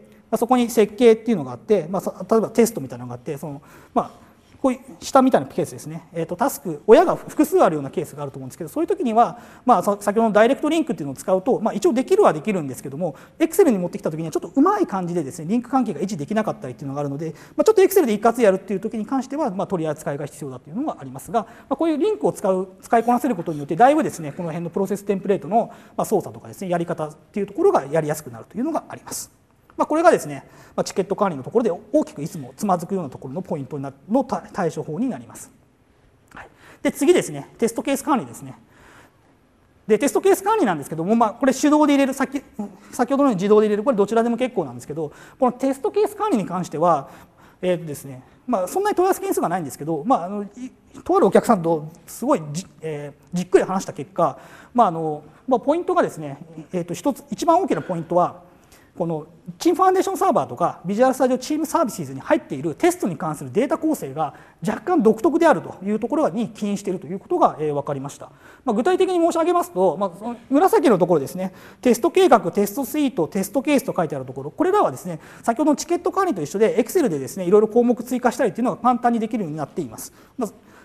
そこに設計っていうのがあって、例えばテストみたいなのがあって、こういう下みたいなケースですね、タスク親が複数あるようなケースがあると思うんですけど、そういう時には、先ほどのダイレクトリンクっていうのを使うと、一応できるはできるんですけども、Excel に持ってきた時にはちょっとうまい感じでですねリンク関係が維持できなかったりっていうのがあるので、ちょっと Excel で一括やるっていう時に関しては、取り扱いが必要だというのがありますが、こういうリンクを使いこなせることによってだいぶですねこの辺のプロセステンプレートの操作とかですねやり方っていうところがやりやすくなるというのがあります。これがですねチケット管理のところで大きくいつもつまずくようなところのポイントの対処法になります。はい、で次ですねテストケース管理ですね。でテストケース管理なんですけども、これ手動で入れる、先ほどのように自動で入れる、これどちらでも結構なんですけど、このテストケース管理に関してはですねそんなに問い合わせ件数がないんですけど、とあるお客さんとすごいじっくり話した結果、ポイントがですね、一番大きなポイントはこのチームファンデーションサーバーとかビジュアルスタジオチームサービスに入っているテストに関するデータ構成が若干独特であるというところに起因しているということが分かりました。具体的に申し上げますと、紫のところですね、テスト計画、テストスイート、テストケースと書いてあるところ、これらはですね先ほどのチケット管理と一緒で Excel でですねいろいろ項目追加したりというのが簡単にできるようになっています。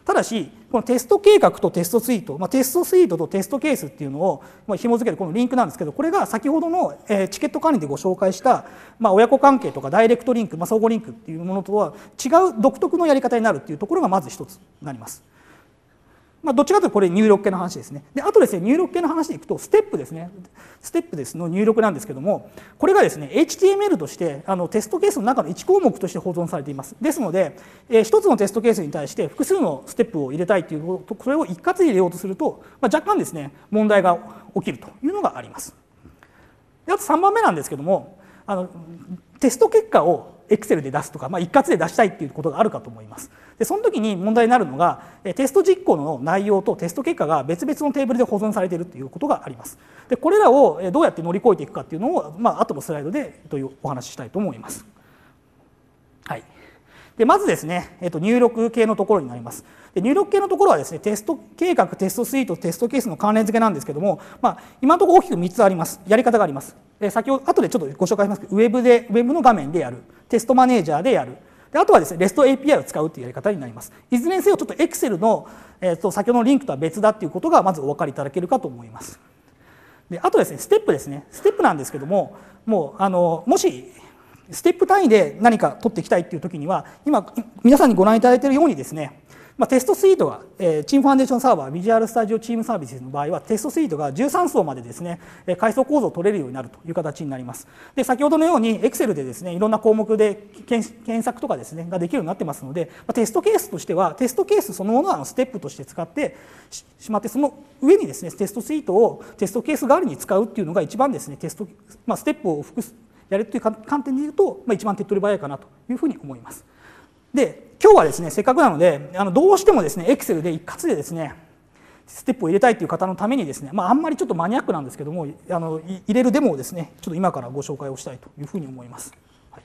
ただしこのテスト計画とテストスイート、テストスイートとテストケースっていうのを紐付けるこのリンクなんですけど、これが先ほどのチケット管理でご紹介した親子関係とかダイレクトリンク、相互リンクっていうものとは違う独特のやり方になるっていうところがまず一つになります。どっちかというとこれ入力系の話ですね。であとですね、入力系の話でいくとステップですね。ステップですの入力なんですけども、これがですね HTML としてテストケースの中の1項目として保存されています。ですので、一つのテストケースに対して複数のステップを入れたいというこれを一括で入れようとすると、若干ですね問題が起きるというのがあります。であと3番目なんですけども、テスト結果をExcel で出すとか、一括で出したいっていうことがあるかと思います。でその時に問題になるのがテスト実行の内容とテスト結果が別々のテーブルで保存されているということがあります。でこれらをどうやって乗り越えていくかっていうのを、後のスライドでお話ししたいと思います。はい、でまずですね、入力系のところになります。で入力系のところはですね、テスト計画、テストスイート、テストケースの関連付けなんですけども、今のところ大きく3つあります。やり方があります。先ほど後でちょっとご紹介しますけど、ウェブの画面でやる、テストマネージャーでやる、であとはですね REST API を使うというやり方になります。いずれにせよちょっと Excel の、先ほどのリンクとは別だということがまずお分かりいただけるかと思います。であとですねステップですね。ステップなんですけども、もしステップ単位で何か取っていきたいというときには、今皆さんにご覧いただいているようにですね、テストスイートが、チームファンデーションサーバー、ビジュアルスタジオチームサービスの場合は、テストスイートが13層までですね、階層構造を取れるようになるという形になります。で、先ほどのように Excel でですね、いろんな項目で検索とかですね、ができるようになってますので、テストケースとしては、テストケースそのものはステップとして使ってしまって、その上にですね、テストスイートをテストケース代わりに使うっていうのが一番ですね、ステップを複数やるという観点でいうと、一番手っ取り早いかなというふうに思います。で今日はですねせっかくなのでどうしてもですね Excel で一括でですねステップを入れたいという方のためにですね、あんまりちょっとマニアックなんですけども入れるデモをですねちょっと今からご紹介をしたいというふうに思います。はい、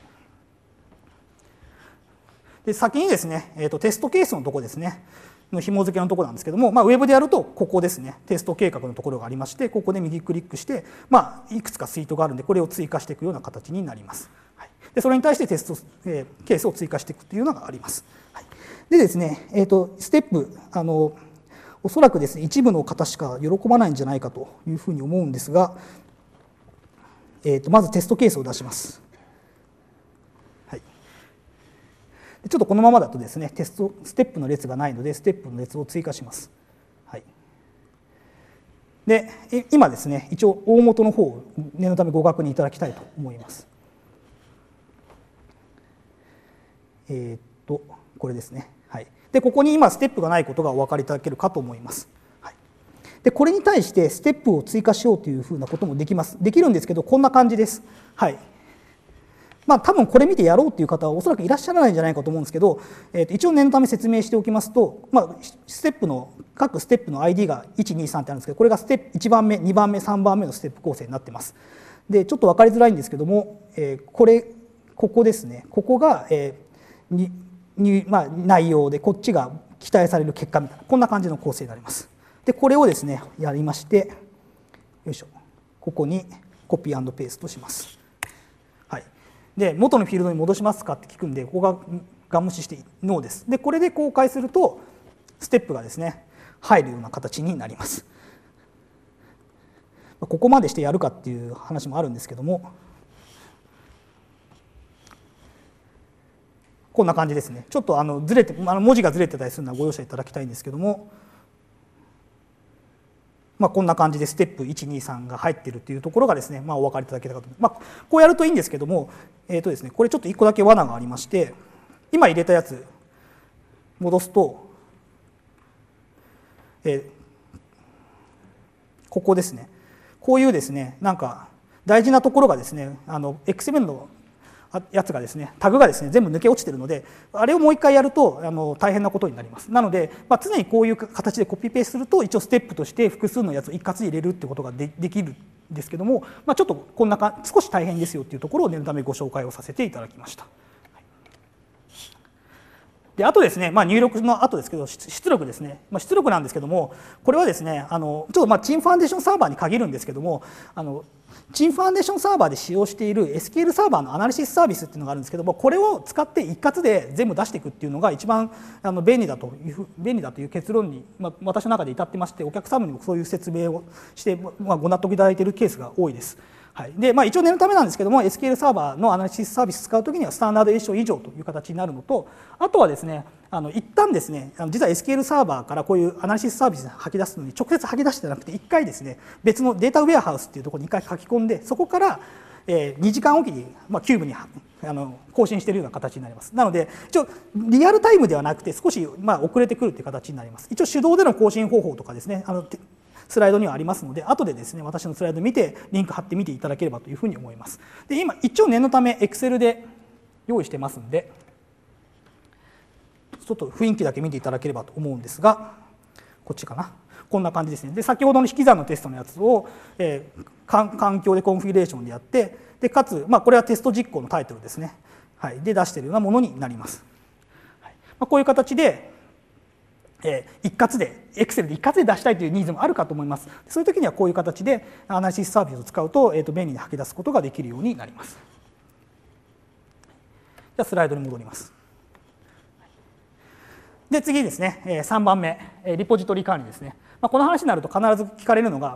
で先にですね、テストケースのところですねの紐付けのところなんですけども、ウェブでやるとここですね、テスト計画のところがありまして、ここで右クリックして、いくつかスイートがあるんでこれを追加していくような形になります。はい、でそれに対してテスト、ケースを追加していくというのがあります。はい、でですね、ステップおそらくですね一部の方しか喜ばないんじゃないかというふうに思うんですが、まずテストケースを出します。ちょっとこのままだとですねステップの列がないのでステップの列を追加します。はい、で今ですね一応大元の方を念のためご確認いただきたいと思います。これですね。はい、でここに今ステップがないことがお分かりいただけるかと思います。はい、でこれに対してステップを追加しようというふうなこともできます。できるんですけどこんな感じです。はい、多分これ見てやろうという方はおそらくいらっしゃらないんじゃないかと思うんですけど、一応念のため説明しておきますと、ステップの各ステップの ID が1、2、3ってあるんですけど、これがステップ1番目、2番目、3番目のステップ構成になっています。でちょっと分かりづらいんですけども、ここですね、ここが、内容で、こっちが期待される結果みたいな、こんな感じの構成になります。でこれをですねやりまして、よいしょ、ここにコピー&ペーストします。で元のフィールドに戻しますかって聞くんで、ここがガン無視してノーです。でこれで公開するとステップがですね入るような形になります。ここまでしてやるかっていう話もあるんですけども、こんな感じですね。ちょっとずれて文字がずれてたりするのはご容赦いただきたいんですけども、こんな感じでステップ1、2、3が入っているというところがですね、お分かりいただけたかと思います。こうやるといいんですけども、ですね、これちょっと1個だけ罠がありまして、今入れたやつ戻すと、ここですね、こういうですね、なんか大事なところがですね、XML のやつがですね、タグがですね全部抜け落ちているので、あれをもう一回やると大変なことになります。なので、常にこういう形でコピペすると一応ステップとして複数のやつを一括で入れるってことができるんですけども、ちょっとこんな少し大変ですよっていうところを念のためご紹介をさせていただきました。 であとですね、入力の後ですけど、出力ですね、出力なんですけども、これはですね、ちょっとチームファンデーションサーバーに限るんですけども、チームファンデーションサーバーで使用している SQL サーバーのアナリシスサービスっていうのがあるんですけども、これを使って一括で全部出していくっていうのが一番便利だという結論に、私の中で至ってまして、お客様にもそういう説明をして、ご納得いただいているケースが多いです。はい、で一応念のためなんですけども、 SQL サーバーのアナリシスサービスを使うときにはスタンダードエディション以上という形になるのと、あとはですね、一旦ですね、実は SQL サーバーからこういうアナリシスサービスに吐き出すのに直接吐き出してなくて、1回ですね、別のデータウェアハウスっていうところに1回書き込んで、そこから2時間おきにキューブに更新しているような形になります。なので一応リアルタイムではなくて少し遅れてくるという形になります。一応手動での更新方法とかですね、スライドにはありますので、後でですね、私のスライド見てリンク貼ってみていただければというふうに思います。で今一応念のため Excel で用意してますので、ちょっと雰囲気だけ見ていただければと思うんですが、こっちかな、こんな感じですね。で先ほどの引き算のテストのやつを、環境でコンフィギュレーションでやって、でかつ、これはテスト実行のタイトルですね、はい、で出しているようなものになります。はい、こういう形で一括で Excel で一括で出したいというニーズもあるかと思います。そういう時にはこういう形でアナリシスサービスを使うと、便利に吐き出すことができるようになります。じゃあスライドに戻ります。で次ですね、3番目、リポジトリ管理ですね。この話になると必ず聞かれるのが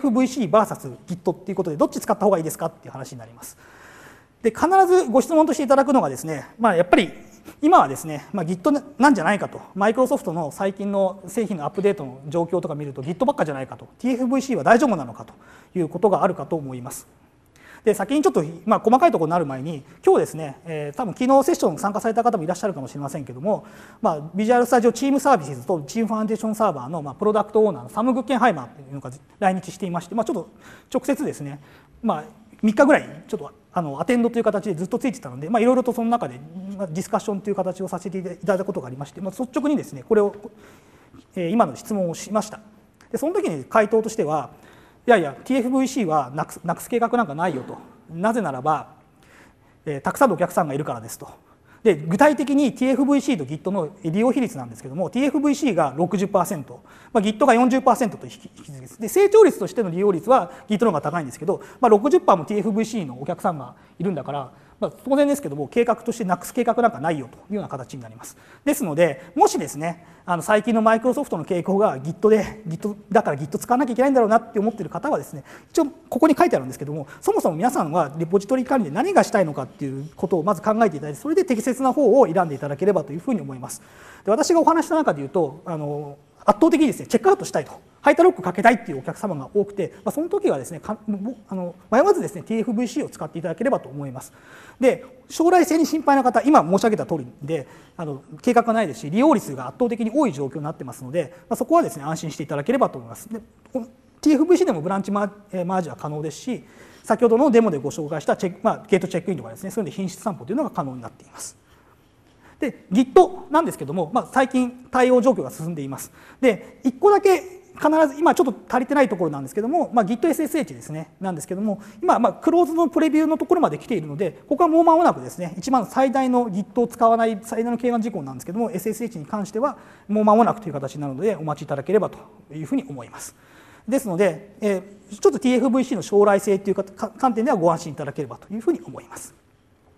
TFVC vs Git っていうことで、どっち使った方がいいですかっていう話になります。で必ずご質問としていただくのがですね、やっぱり今はですね、Git なんじゃないかと、マイクロソフトの最近の製品のアップデートの状況とか見ると Git ばっかじゃないかと、 TFVC は大丈夫なのかということがあるかと思います。で先にちょっと、細かいところになる前に、今日ですね、多分昨日セッションに参加された方もいらっしゃるかもしれませんけども、ビジュアルスタジオチームサービスとチームファンデーションサーバーの、プロダクトオーナーのサム・グッケンハイマーというのが来日していまして、ちょっと直接ですね、3日ぐらいちょっとアテンドという形でずっとついてたので、いろいろとその中でディスカッションという形をさせていただいたことがありまして、率直にですねこれを、今の質問をしました。でその時に回答としては、いやいや TFVC はなくす計画なんかないよと、なぜならば、たくさんのお客さんがいるからですと。で具体的に TFVC と Git の利用比率なんですけども、 TFVC が 60%、Git が 40% と引き続きです。で成長率としての利用率は Git の方が高いんですけど、60% も TFVC のお客さんがいるんだから、当然ですけども計画としてなくす計画なんかないよというような形になります。ですので、もしですね最近のマイクロソフトの傾向が Git だから Git 使わなきゃいけないんだろうなって思っている方はですね、一応ここに書いてあるんですけども、そもそも皆さんはリポジトリ管理で何がしたいのかっていうことをまず考えていただいて、それで適切な方を選んでいただければというふうに思います。で私がお話した中でいうと圧倒的にですねチェックアウトしたいと、ハイタロックかけたいっていうお客様が多くて、その時はですね迷わずですね TFVC を使っていただければと思います。で将来性に心配な方、今申し上げた通りで計画がないですし、利用率が圧倒的に多い状況になってますので、そこはですね安心していただければと思います。でTFVC でもブランチマージは可能ですし、先ほどのデモでご紹介したゲートチェックインとかですね、そういうので品質散歩というのが可能になっています。で Git なんですけども、最近対応状況が進んでいます。で1個だけ必ず今ちょっと足りてないところなんですけども、GitSSH ですねなんですけども、今クローズのプレビューのところまで来ているので、ここはもう間もなくですね一番最大の Git を使わない最大の懸案事項なんですけども、 SSH に関してはもう間もなくという形になるのでお待ちいただければというふうに思います。ですので、ちょっと TFVC の将来性という観点ではご安心いただければというふうに思います。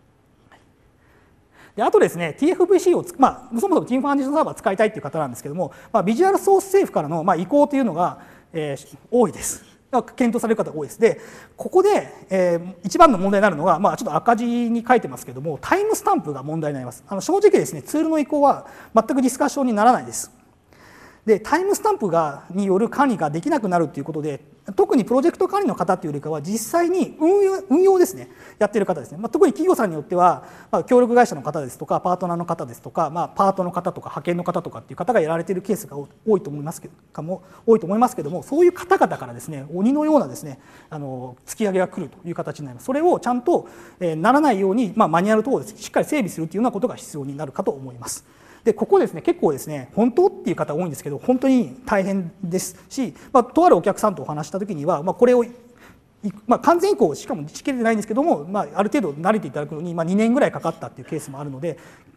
であとですね TFVC をそもそもチームファンデーションサーバー使いたいという方なんですけども、ビジュアルソースセーフからの移行というのが、多いです。検討される方が多いです。でここで、一番の問題になるのが、ちょっと赤字に書いてますけども、タイムスタンプが問題になります。正直ですねツールの移行は全くディスカッションにならないです。でタイムスタンプによる管理ができなくなるということで、特にプロジェクト管理の方というよりかは実際に運用ですねやっている方ですね、特に企業さんによっては、協力会社の方ですとかパートナーの方ですとか、パートの方とか派遣の方とかっていう方がやられているケースが多いと思いますけども、そういう方々からですね鬼のようなですね突き上げが来るという形になります。それをちゃんとならないように、マニュアル等をしっかり整備するというようなことが必要になるかと思います。でここですね結構ですね本当っていう方多いんですけど、本当に大変ですし、とあるお客さんとお話した時には、これを完全移行しかもしきれてないんですけども、ある程度慣れていただくのに2年ぐらいかかったっていうケースもあるので、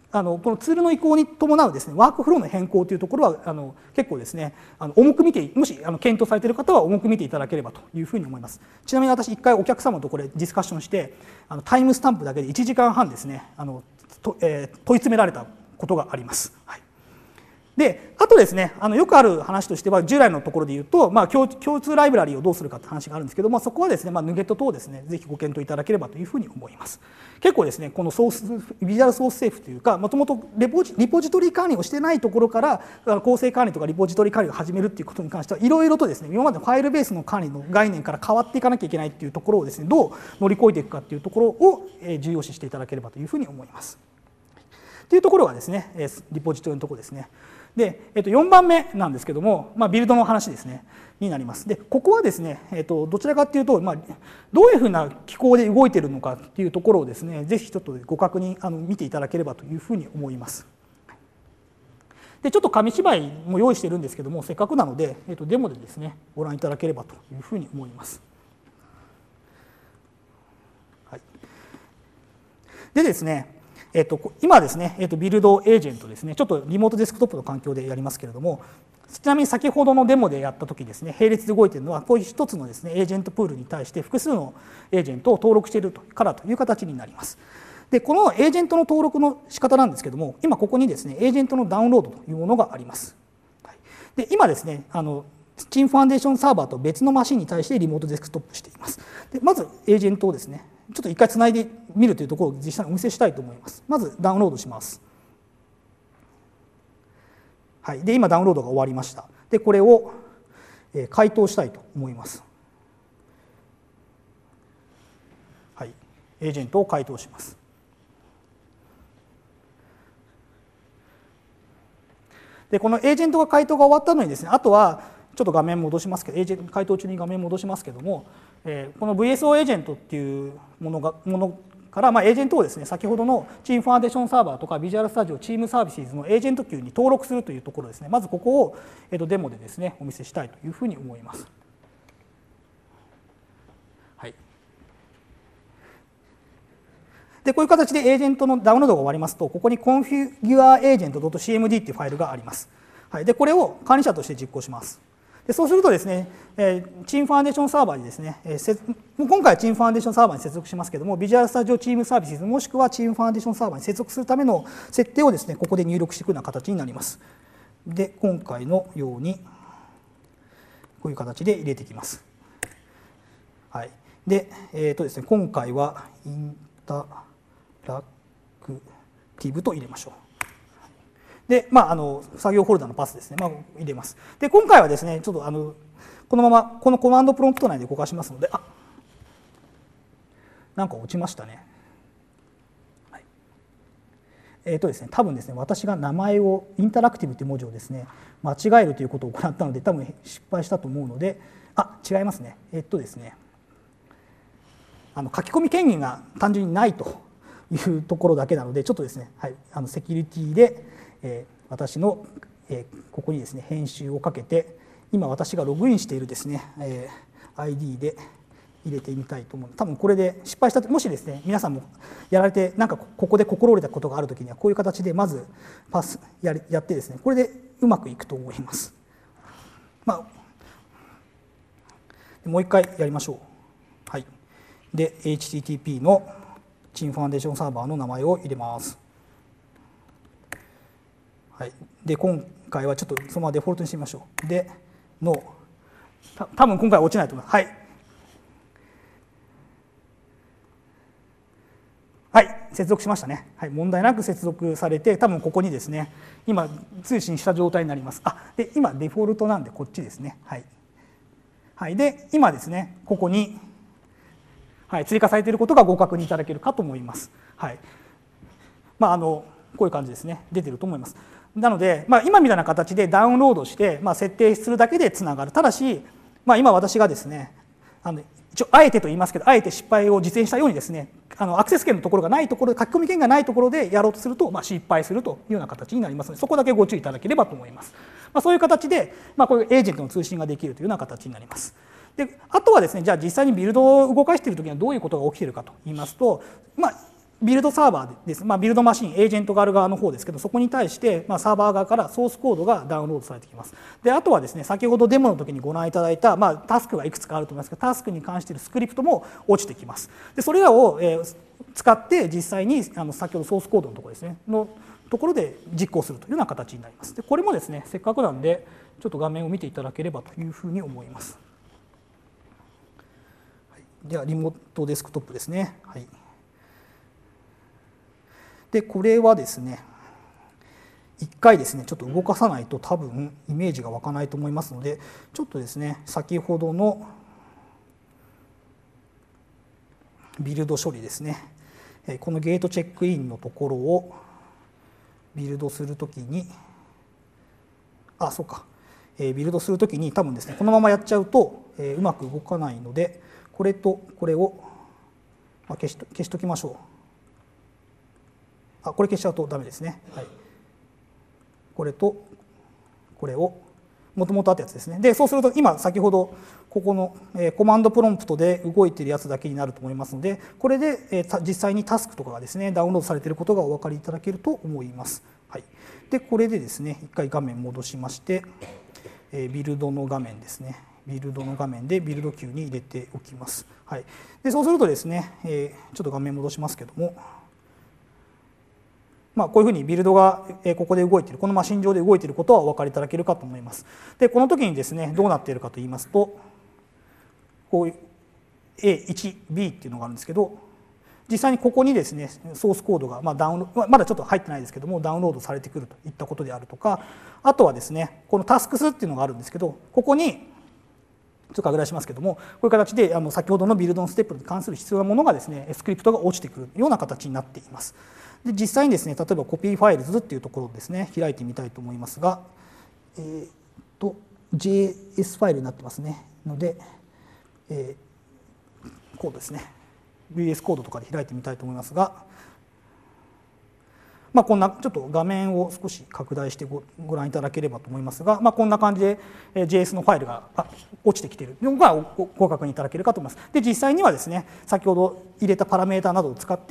このツールの移行に伴うですねワークフローの変更というところは結構ですね重く見てもし検討されている方は重く見ていただければというふうに思います。ちなみに私1回お客様とこれディスカッションしてタイムスタンプだけで1時間半ですね問い詰められたことがあります。はい、であとですねよくある話としては従来のところで言うと、共通ライブラリをどうするかって話があるんですけど、そこはですね、ヌゲット等をですねぜひご検討いただければというふうに思います。結構ですねこのビジュアルソースセーフというかもともとリポジトリ管理をしてないところから構成管理とかリポジトリ管理を始めるっていうことに関してはいろいろとですね今までのファイルベースの管理の概念から変わっていかなきゃいけないっていうところをですねどう乗り越えていくかっていうところを重要視していただければというふうに思います。というところがですねリポジトリのところですね。で4番目なんですけども、ビルドの話ですねになります。でここはですね、どちらかというと、どういうふうな機構で動いているのかっていうところをですねぜひちょっとご確認見ていただければというふうに思います。でちょっと紙芝居も用意しているんですけどもせっかくなので、デモでですねご覧いただければというふうに思います。はい、でですね今ですね、ビルドエージェントですね、ちょっとリモートデスクトップの環境でやりますけれども、ちなみに先ほどのデモでやったときですね、並列で動いているのは、こういう一つのですね、エージェントプールに対して複数のエージェントを登録しているからという形になります。で、このエージェントの登録の仕方なんですけれども、今ここにですね、エージェントのダウンロードというものがあります。で、今ですね、チームファンデーションサーバーと別のマシンに対してリモートデスクトップしています。でまずエージェントをですね、ちょっと一回つないでみるというところを実際にお見せしたいと思います。まずダウンロードします。はい、で今ダウンロードが終わりました。でこれを解凍したいと思います。はい、エージェントを解凍します。でこのエージェントが解凍が終わったのにですね、あとはちょっと画面戻しますけど、エージェント解凍中に画面戻しますけども、この VSO エージェントっていうものから、エージェントをですね先ほどのチームファンデーションサーバーとかビジュアルスタジオチームサービスのエージェント級に登録するというところですね、まずここをデモでですねお見せしたいというふうに思います。はい、でこういう形でエージェントのダウンロードが終わりますと、ここに configureagent.cmd っていうファイルがあります。はい、でこれを管理者として実行します。でそうするとですね、チームファンデーションサーバーにですね、今回はチームファンデーションサーバーに接続しますけれども、ビジュアルスタジオチームサービスもしくはチームファンデーションサーバーに接続するための設定をですね、ここで入力していくような形になります。で、今回のようにこういう形で入れていきます。はい。で、ですね、今回はインタラクティブと入れましょう。で、作業フォルダのパスですね、入れます。で、今回はですね、ちょっとこのままこのコマンドプロンプト内で動かしますので、なんか落ちましたね。はい、ですね、多分ですね、私が名前をインタラクティブという文字をですね、間違えるということを行ったので、多分失敗したと思うので、違いますね。ですね、書き込み権限が単純にないというところだけなので、ちょっとですね、はい、セキュリティで私のここにですね編集をかけて今私がログインしているですね ID で入れてみたいと思う。多分これで失敗したもしですね皆さんもやられてなんかここで心折れたことがあるときにはこういう形でまずパスやってですねこれでうまくいくと思います。もう一回やりましょう。はい。で HTTP のチームファンデーションサーバーの名前を入れます。はい、で今回はちょっとそのままデフォルトにしてみましょう。での多分今回は落ちないと思います。はい、はい、接続しましたね。はい、問題なく接続されて、多分ここにですね今通信した状態になります。で今デフォルトなんでこっちですね。はい、はい、で今ですねここに、はい、追加されていることがご確認いただけるかと思います。はい、こういう感じですね出てると思います。なので、今みたいな形でダウンロードして、設定するだけでつながる。ただし、今私がですね一応あえてと言いますけどあえて失敗を実演したようにですねアクセス権のところがないところで書き込み権がないところでやろうとすると、失敗するというような形になりますのでそこだけご注意いただければと思います。そういう形で、こういうエージェントの通信ができるというような形になります。であとはですねじゃあ実際にビルドを動かしているときにはどういうことが起きているかと言いますと、 ビルドサーバーです、ビルドマシン、エージェントがある側の方ですけど、そこに対して、サーバー側からソースコードがダウンロードされてきます。で、あとはですね、先ほどデモの時にご覧いただいた、タスクがいくつかあると思いますけど、タスクに関しているスクリプトも落ちてきます。で、それらを、使って実際に先ほどソースコードのところですね、のところで実行するというような形になります。で、これもですね、せっかくなんで、ちょっと画面を見ていただければというふうに思います。では、リモートデスクトップですね。はい。で、これはですね、一回ですね、ちょっと動かさないと多分イメージが湧かないと思いますので、ちょっとですね、先ほどのビルド処理ですね、このゲートチェックインのところをビルドするときに、そうか、ビルドするときに多分ですね、このままやっちゃうと、うまく動かないので、これとこれを、消しときましょう。これ消しちゃうとダメですね。はい、これとこれをもともとあったやつですね。で、そうすると今先ほどここのコマンドプロンプトで動いているやつだけになると思いますので、これで実際にタスクとかがですねダウンロードされていることがお分かりいただけると思います。はい、でこれでですね一回画面戻しまして、ビルドの画面ですね。ビルドの画面でビルド Q に入れておきます。はい、でそうするとですね、ちょっと画面戻しますけども。こういうふうにビルドがここで動いている、このマシン上で動いていることはお分かりいただけるかと思います。で、この時にですね、どうなっているかといいますと、こういう A1B っていうのがあるんですけど、実際にここにですね、ソースコードがまだちょっと入ってないですけども、ダウンロードされてくるといったことであるとか、あとはですね、このタスクスっていうのがあるんですけど、ここにちょっと拡大しますけども、こういう形で先ほどのビルドのステップに関する必要なものがですね、スクリプトが落ちてくるような形になっています。で実際にですね、例えばコピーファイルズっていうところをですね、開いてみたいと思いますが、JS ファイルになってますね。ので、コードですね。VS コードとかで開いてみたいと思いますが、こんなちょっと画面を少し拡大してご覧いただければと思いますが、こんな感じで JS のファイルが落ちてきているのがご確認いただけるかと思います。で、実際にはですね、先ほど入れたパラメータなどを使って、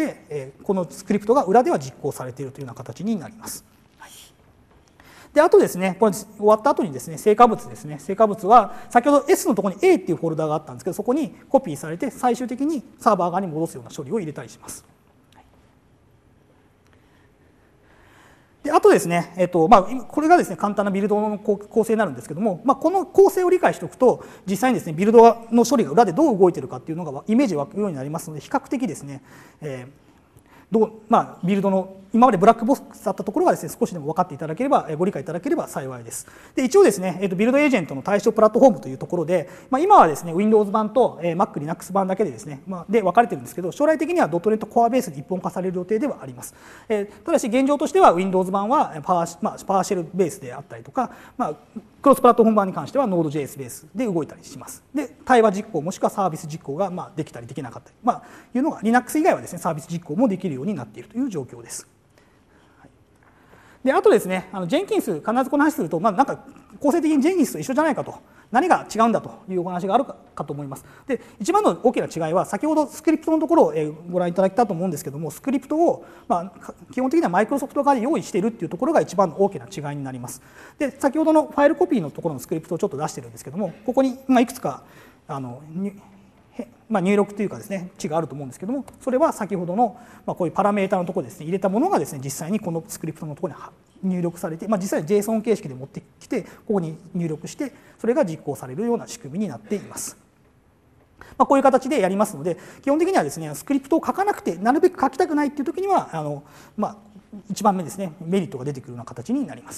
このスクリプトが裏では実行されているというような形になります。で、あとですね、これ終わった後にですね、成果物ですね。成果物は、先ほど S のところに A っていうフォルダがあったんですけど、そこにコピーされて、最終的にサーバー側に戻すような処理を入れたりします。であとですね、これがですね、簡単なビルドの構成になるんですけども、この構成を理解しておくと、実際にですね、ビルドの処理が裏でどう動いているかっていうのがイメージ湧くようになりますので、比較的ですね、ビルドの今までブラックボックスだったところがですね、少しでも分かっていただければ、ご理解いただければ幸いです。で、一応ですね、ビルドエージェントの対象プラットフォームというところで、今はですね、Windows 版と Mac、Linux 版だけでですね、で分かれてるんですけど、将来的には .NET Core ベースで一本化される予定ではあります。ただし、現状としては Windows 版はパワーシェルベースであったりとか、クロスプラットフォーム版に関しては Node.js ベースで動いたりします。で、対話実行もしくはサービス実行ができたりできなかったり、いうのが Linux 以外はですね、サービス実行もできるようになっているという状況です。で、あとですね、ジェンキンス、必ずこの話すると、なんか構成的にジェンキンスと一緒じゃないかと、何が違うんだというお話があるかと思います。で、一番の大きな違いは、先ほどスクリプトのところをご覧いただいたと思うんですけども、スクリプトを、基本的にはマイクロソフト側で用意しているっていうところが一番の大きな違いになります。で、先ほどのファイルコピーのところのスクリプトをちょっと出してるんですけども、ここにいくつか入力というかですね、値があると思うんですけども、それは先ほどのこういうパラメータのところですね、入れたものがですね、実際にこのスクリプトのところに入力されて、実際に JSON 形式で持ってきて、ここに入力して、それが実行されるような仕組みになっています。こういう形でやりますので、基本的にはですね、スクリプトを書かなくて、なるべく書きたくないっていう時には、1番目ですね、メリットが出てくるような形になります。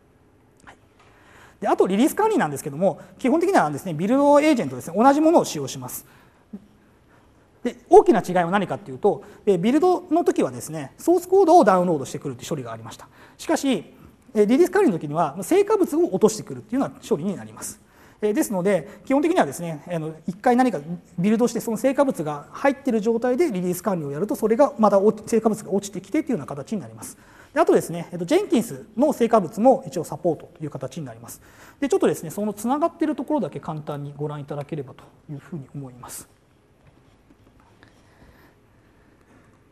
であとリリース管理なんですけども、基本的にはですね、ビルドエージェントですね、同じものを使用します。で大きな違いは何かっていうと、ビルドの時はですね、ソースコードをダウンロードしてくるという処理がありました。しかし、リリース管理の時には成果物を落としてくるというような処理になります。ですので、基本的にはですね、一回何かビルドして、その成果物が入っている状態でリリース管理をやると、それがまた成果物が落ちてきてというような形になります。であとですね、ジェンキンスの成果物も一応サポートという形になります。でちょっとですね、そのつながっているところだけ簡単にご覧いただければというふうに思います。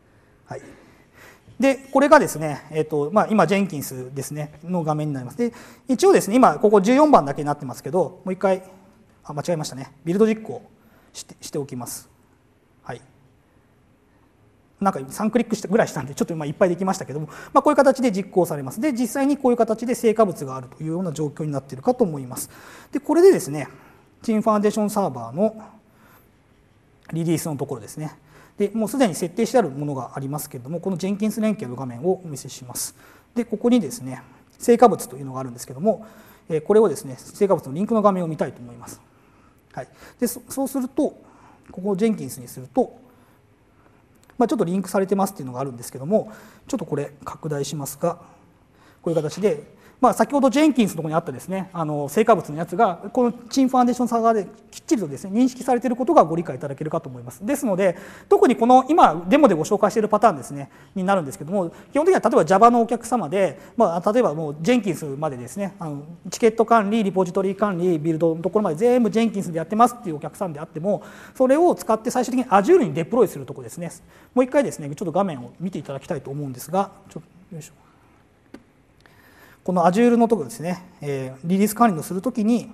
はい、でこれがですね、今ジェンキンスですねの画面になります。で一応ですね、今ここ14番だけになってますけど、もう一回間違えましたね、ビルド実行しておきます。はい、なんか3クリックぐらいしたんでちょっといっぱいできましたけども、こういう形で実行されます。で実際にこういう形で成果物があるというような状況になっているかと思います。でこれでですね、チームファウンデーションサーバーのリリースのところですね、でもうすでに設定してあるものがありますけれども、このジェンキンス連携の画面をお見せします。でここにですね、成果物というのがあるんですけども、これをですね、成果物のリンクの画面を見たいと思います。はい、でそうすると、ここをジェンキンスにすると、ちょっとリンクされてますっていうのがあるんですけども、ちょっとこれ拡大しますが、こういう形で、先ほどジェンキンスのところにあったですね、成果物のやつがこのチームファウンデーションサーバーできっちりとですね認識されていることがご理解いただけるかと思います。ですので、特にこの今デモでご紹介しているパターンですねになるんですけども、基本的には例えば Java のお客様で、例えばもうジェンキンスまでですね、チケット管理、リポジトリ管理、ビルドのところまで全部ジェンキンスでやってますっていうお客さんであっても、それを使って最終的に Azure にデプロイするところですね。もう一回ですね、ちょっと画面を見ていただきたいと思うんですが、よいしょ。この Azure のところですね、リリース管理をするときに、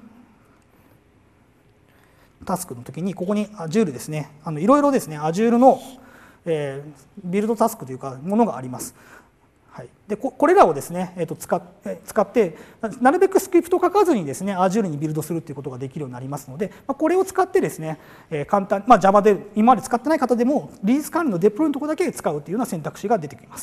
タスクのときに、ここに Azure ですね、いろいろですね、Azure の、ビルドタスクというか、ものがあります。はい、でこれらをですね、使って、なるべくスクリプトを書かずにですね、Azure にビルドするということができるようになりますので、これを使ってですね、簡単、Java で今まで使ってない方でも、リリース管理のデプロイのところだけ使うというような選択肢が出てきます。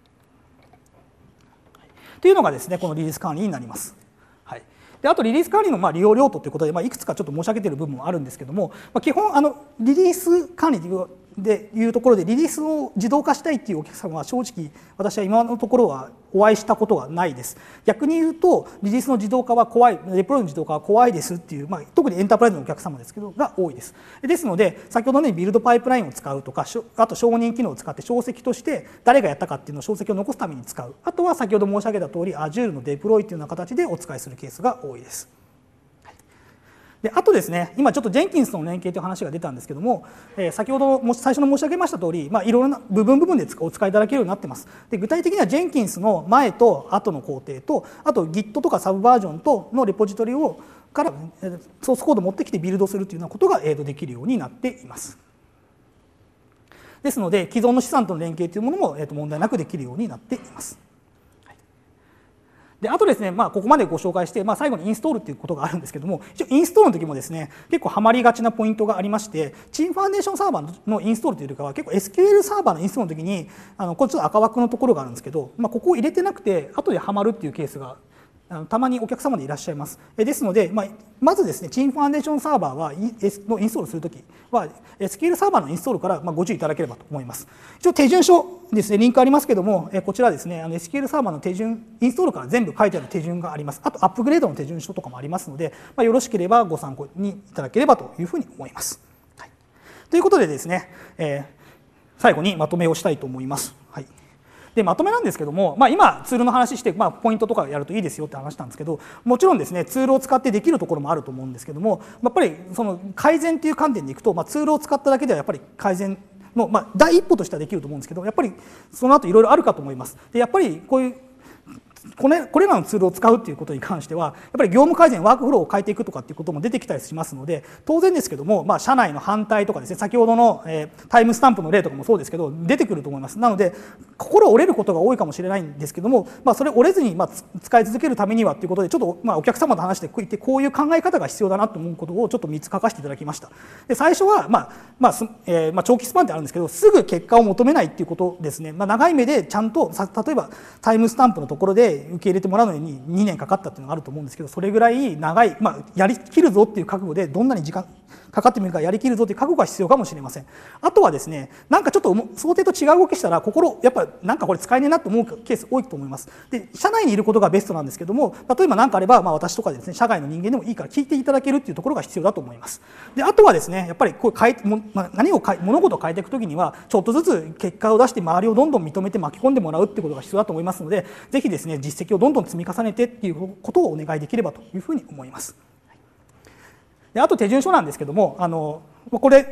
というのがですね、このリリース管理になります。はい、であとリリース管理の利用用途ということで、いくつかちょっと申し上げている部分もあるんですけども、基本リリース管理でいうところでリリースを自動化したいっていうお客様は正直私は今のところはお会いしたことはないです。逆に言うとリリースの自動化は怖い、デプロイの自動化は怖いですっていう、特にエンタープライズのお客様ですけどが多いです。ですので先ほどのようにビルドパイプラインを使うとか、あと承認機能を使って証跡として誰がやったかっていうのを証跡を残すために使う、あとは先ほど申し上げた通り Azure のデプロイというような形でお使いするケースが多いです。であとですね、今ちょっとジェンキンスとの連携という話が出たんですけども、先ほど最初の申し上げました通り、いろんな部分でお使いいただけるようになってます。で具体的にはジェンキンスの前と後の工程と、あと Git とかサブバージョンとのレポジトリをからソースコードを持ってきてビルドするというようなことができるようになっています。ですので既存の資産との連携というものも問題なくできるようになっています。であとですね、ここまでご紹介して、最後にインストールということがあるんですけども、一応インストールの時もですね、結構ハマりがちなポイントがありまして、チームファウンデーションサーバーのインストールというよりかは、結構 SQL サーバーのインストールの時に、これちょっと赤枠のところがあるんですけど、ここを入れてなくて、後でハマるっていうケースがたまにお客様でいらっしゃいます。ですので、まずですね、チームファウンデーションサーバーのインストールするときは、SQL サーバーのインストールからご注意いただければと思います。一応手順書ですね、リンクありますけども、こちらですね、SQL サーバーの手順、インストールから全部書いてある手順があります。あと、アップグレードの手順書とかもありますので、よろしければご参考にいただければというふうに思います。はい、ということでですね、最後にまとめをしたいと思います。はい、でまとめなんですけども、今ツールの話して、ポイントとかやるといいですよって話したんですけど、もちろんですねツールを使ってできるところもあると思うんですけども、やっぱりその改善という観点でいくと、ツールを使っただけではやっぱり改善の、第一歩としてはできると思うんですけど、やっぱりその後いろいろあるかと思います。でやっぱりこれらのツールを使うということに関してはやっぱり業務改善、ワークフローを変えていくとかっていうことも出てきたりしますので、当然ですけども、社内の反対とかですね、先ほどの、タイムスタンプの例とかもそうですけど出てくると思います。なので心折れることが多いかもしれないんですけども、それ折れずに使い続けるためにはということで、ちょっとお客様と話してこういう考え方が必要だなと思うことをちょっと3つ書かせていただきました。で最初は、長期スパンってあるんですけど、すぐ結果を求めないっていうことですね。長い目でちゃんと例えばタイムスタンプのところで受け入れてもらうのに2年かかったっていうのがあると思うんですけど、それぐらい長い、やりきるぞっていう覚悟でどんなに時間かかってみるかやりきるぞという覚悟が必要かもしれません。あとはですね、なんかちょっと想定と違う動きしたらやっぱなんかこれ使えねえなと思うケース多いと思います。で社内にいることがベストなんですけども、例えば何かあれば、私とかですね社外の人間でもいいから聞いていただけるっていうところが必要だと思います。であとはですね、やっぱり物事を変えていくときにはちょっとずつ結果を出して周りをどんどん認めて巻き込んでもらうっていうことが必要だと思いますので、ぜひですね実績をどんどん積み重ねてっていうことをお願いできればというふうに思います。であと手順書なんですけども、これ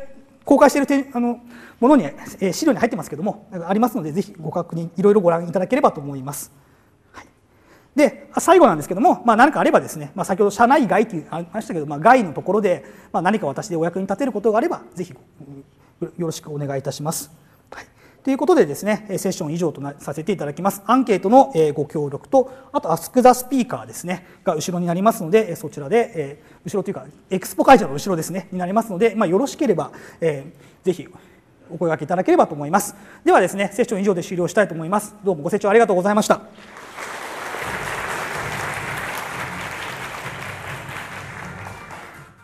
公開しているものに、資料に入ってますけども、ありますので、ぜひご確認、いろいろご覧いただければと思います。はい、で、最後なんですけども、何かあればですね、先ほど社内外とありましたけど、外のところで、何か私でお役に立てることがあれば、ぜひよろしくお願いいたします。はい、ということでですね、セッション以上とさせていただきます。アンケートのご協力と、あと Ask the Speaker ですね、が後ろになりますので、そちらで、後ろというか、エクスポ会場の後ろですね、になりますので、よろしければ、ぜひお声掛けいただければと思います。ではですね、セッション以上で終了したいと思います。どうもご清聴ありがとうございました。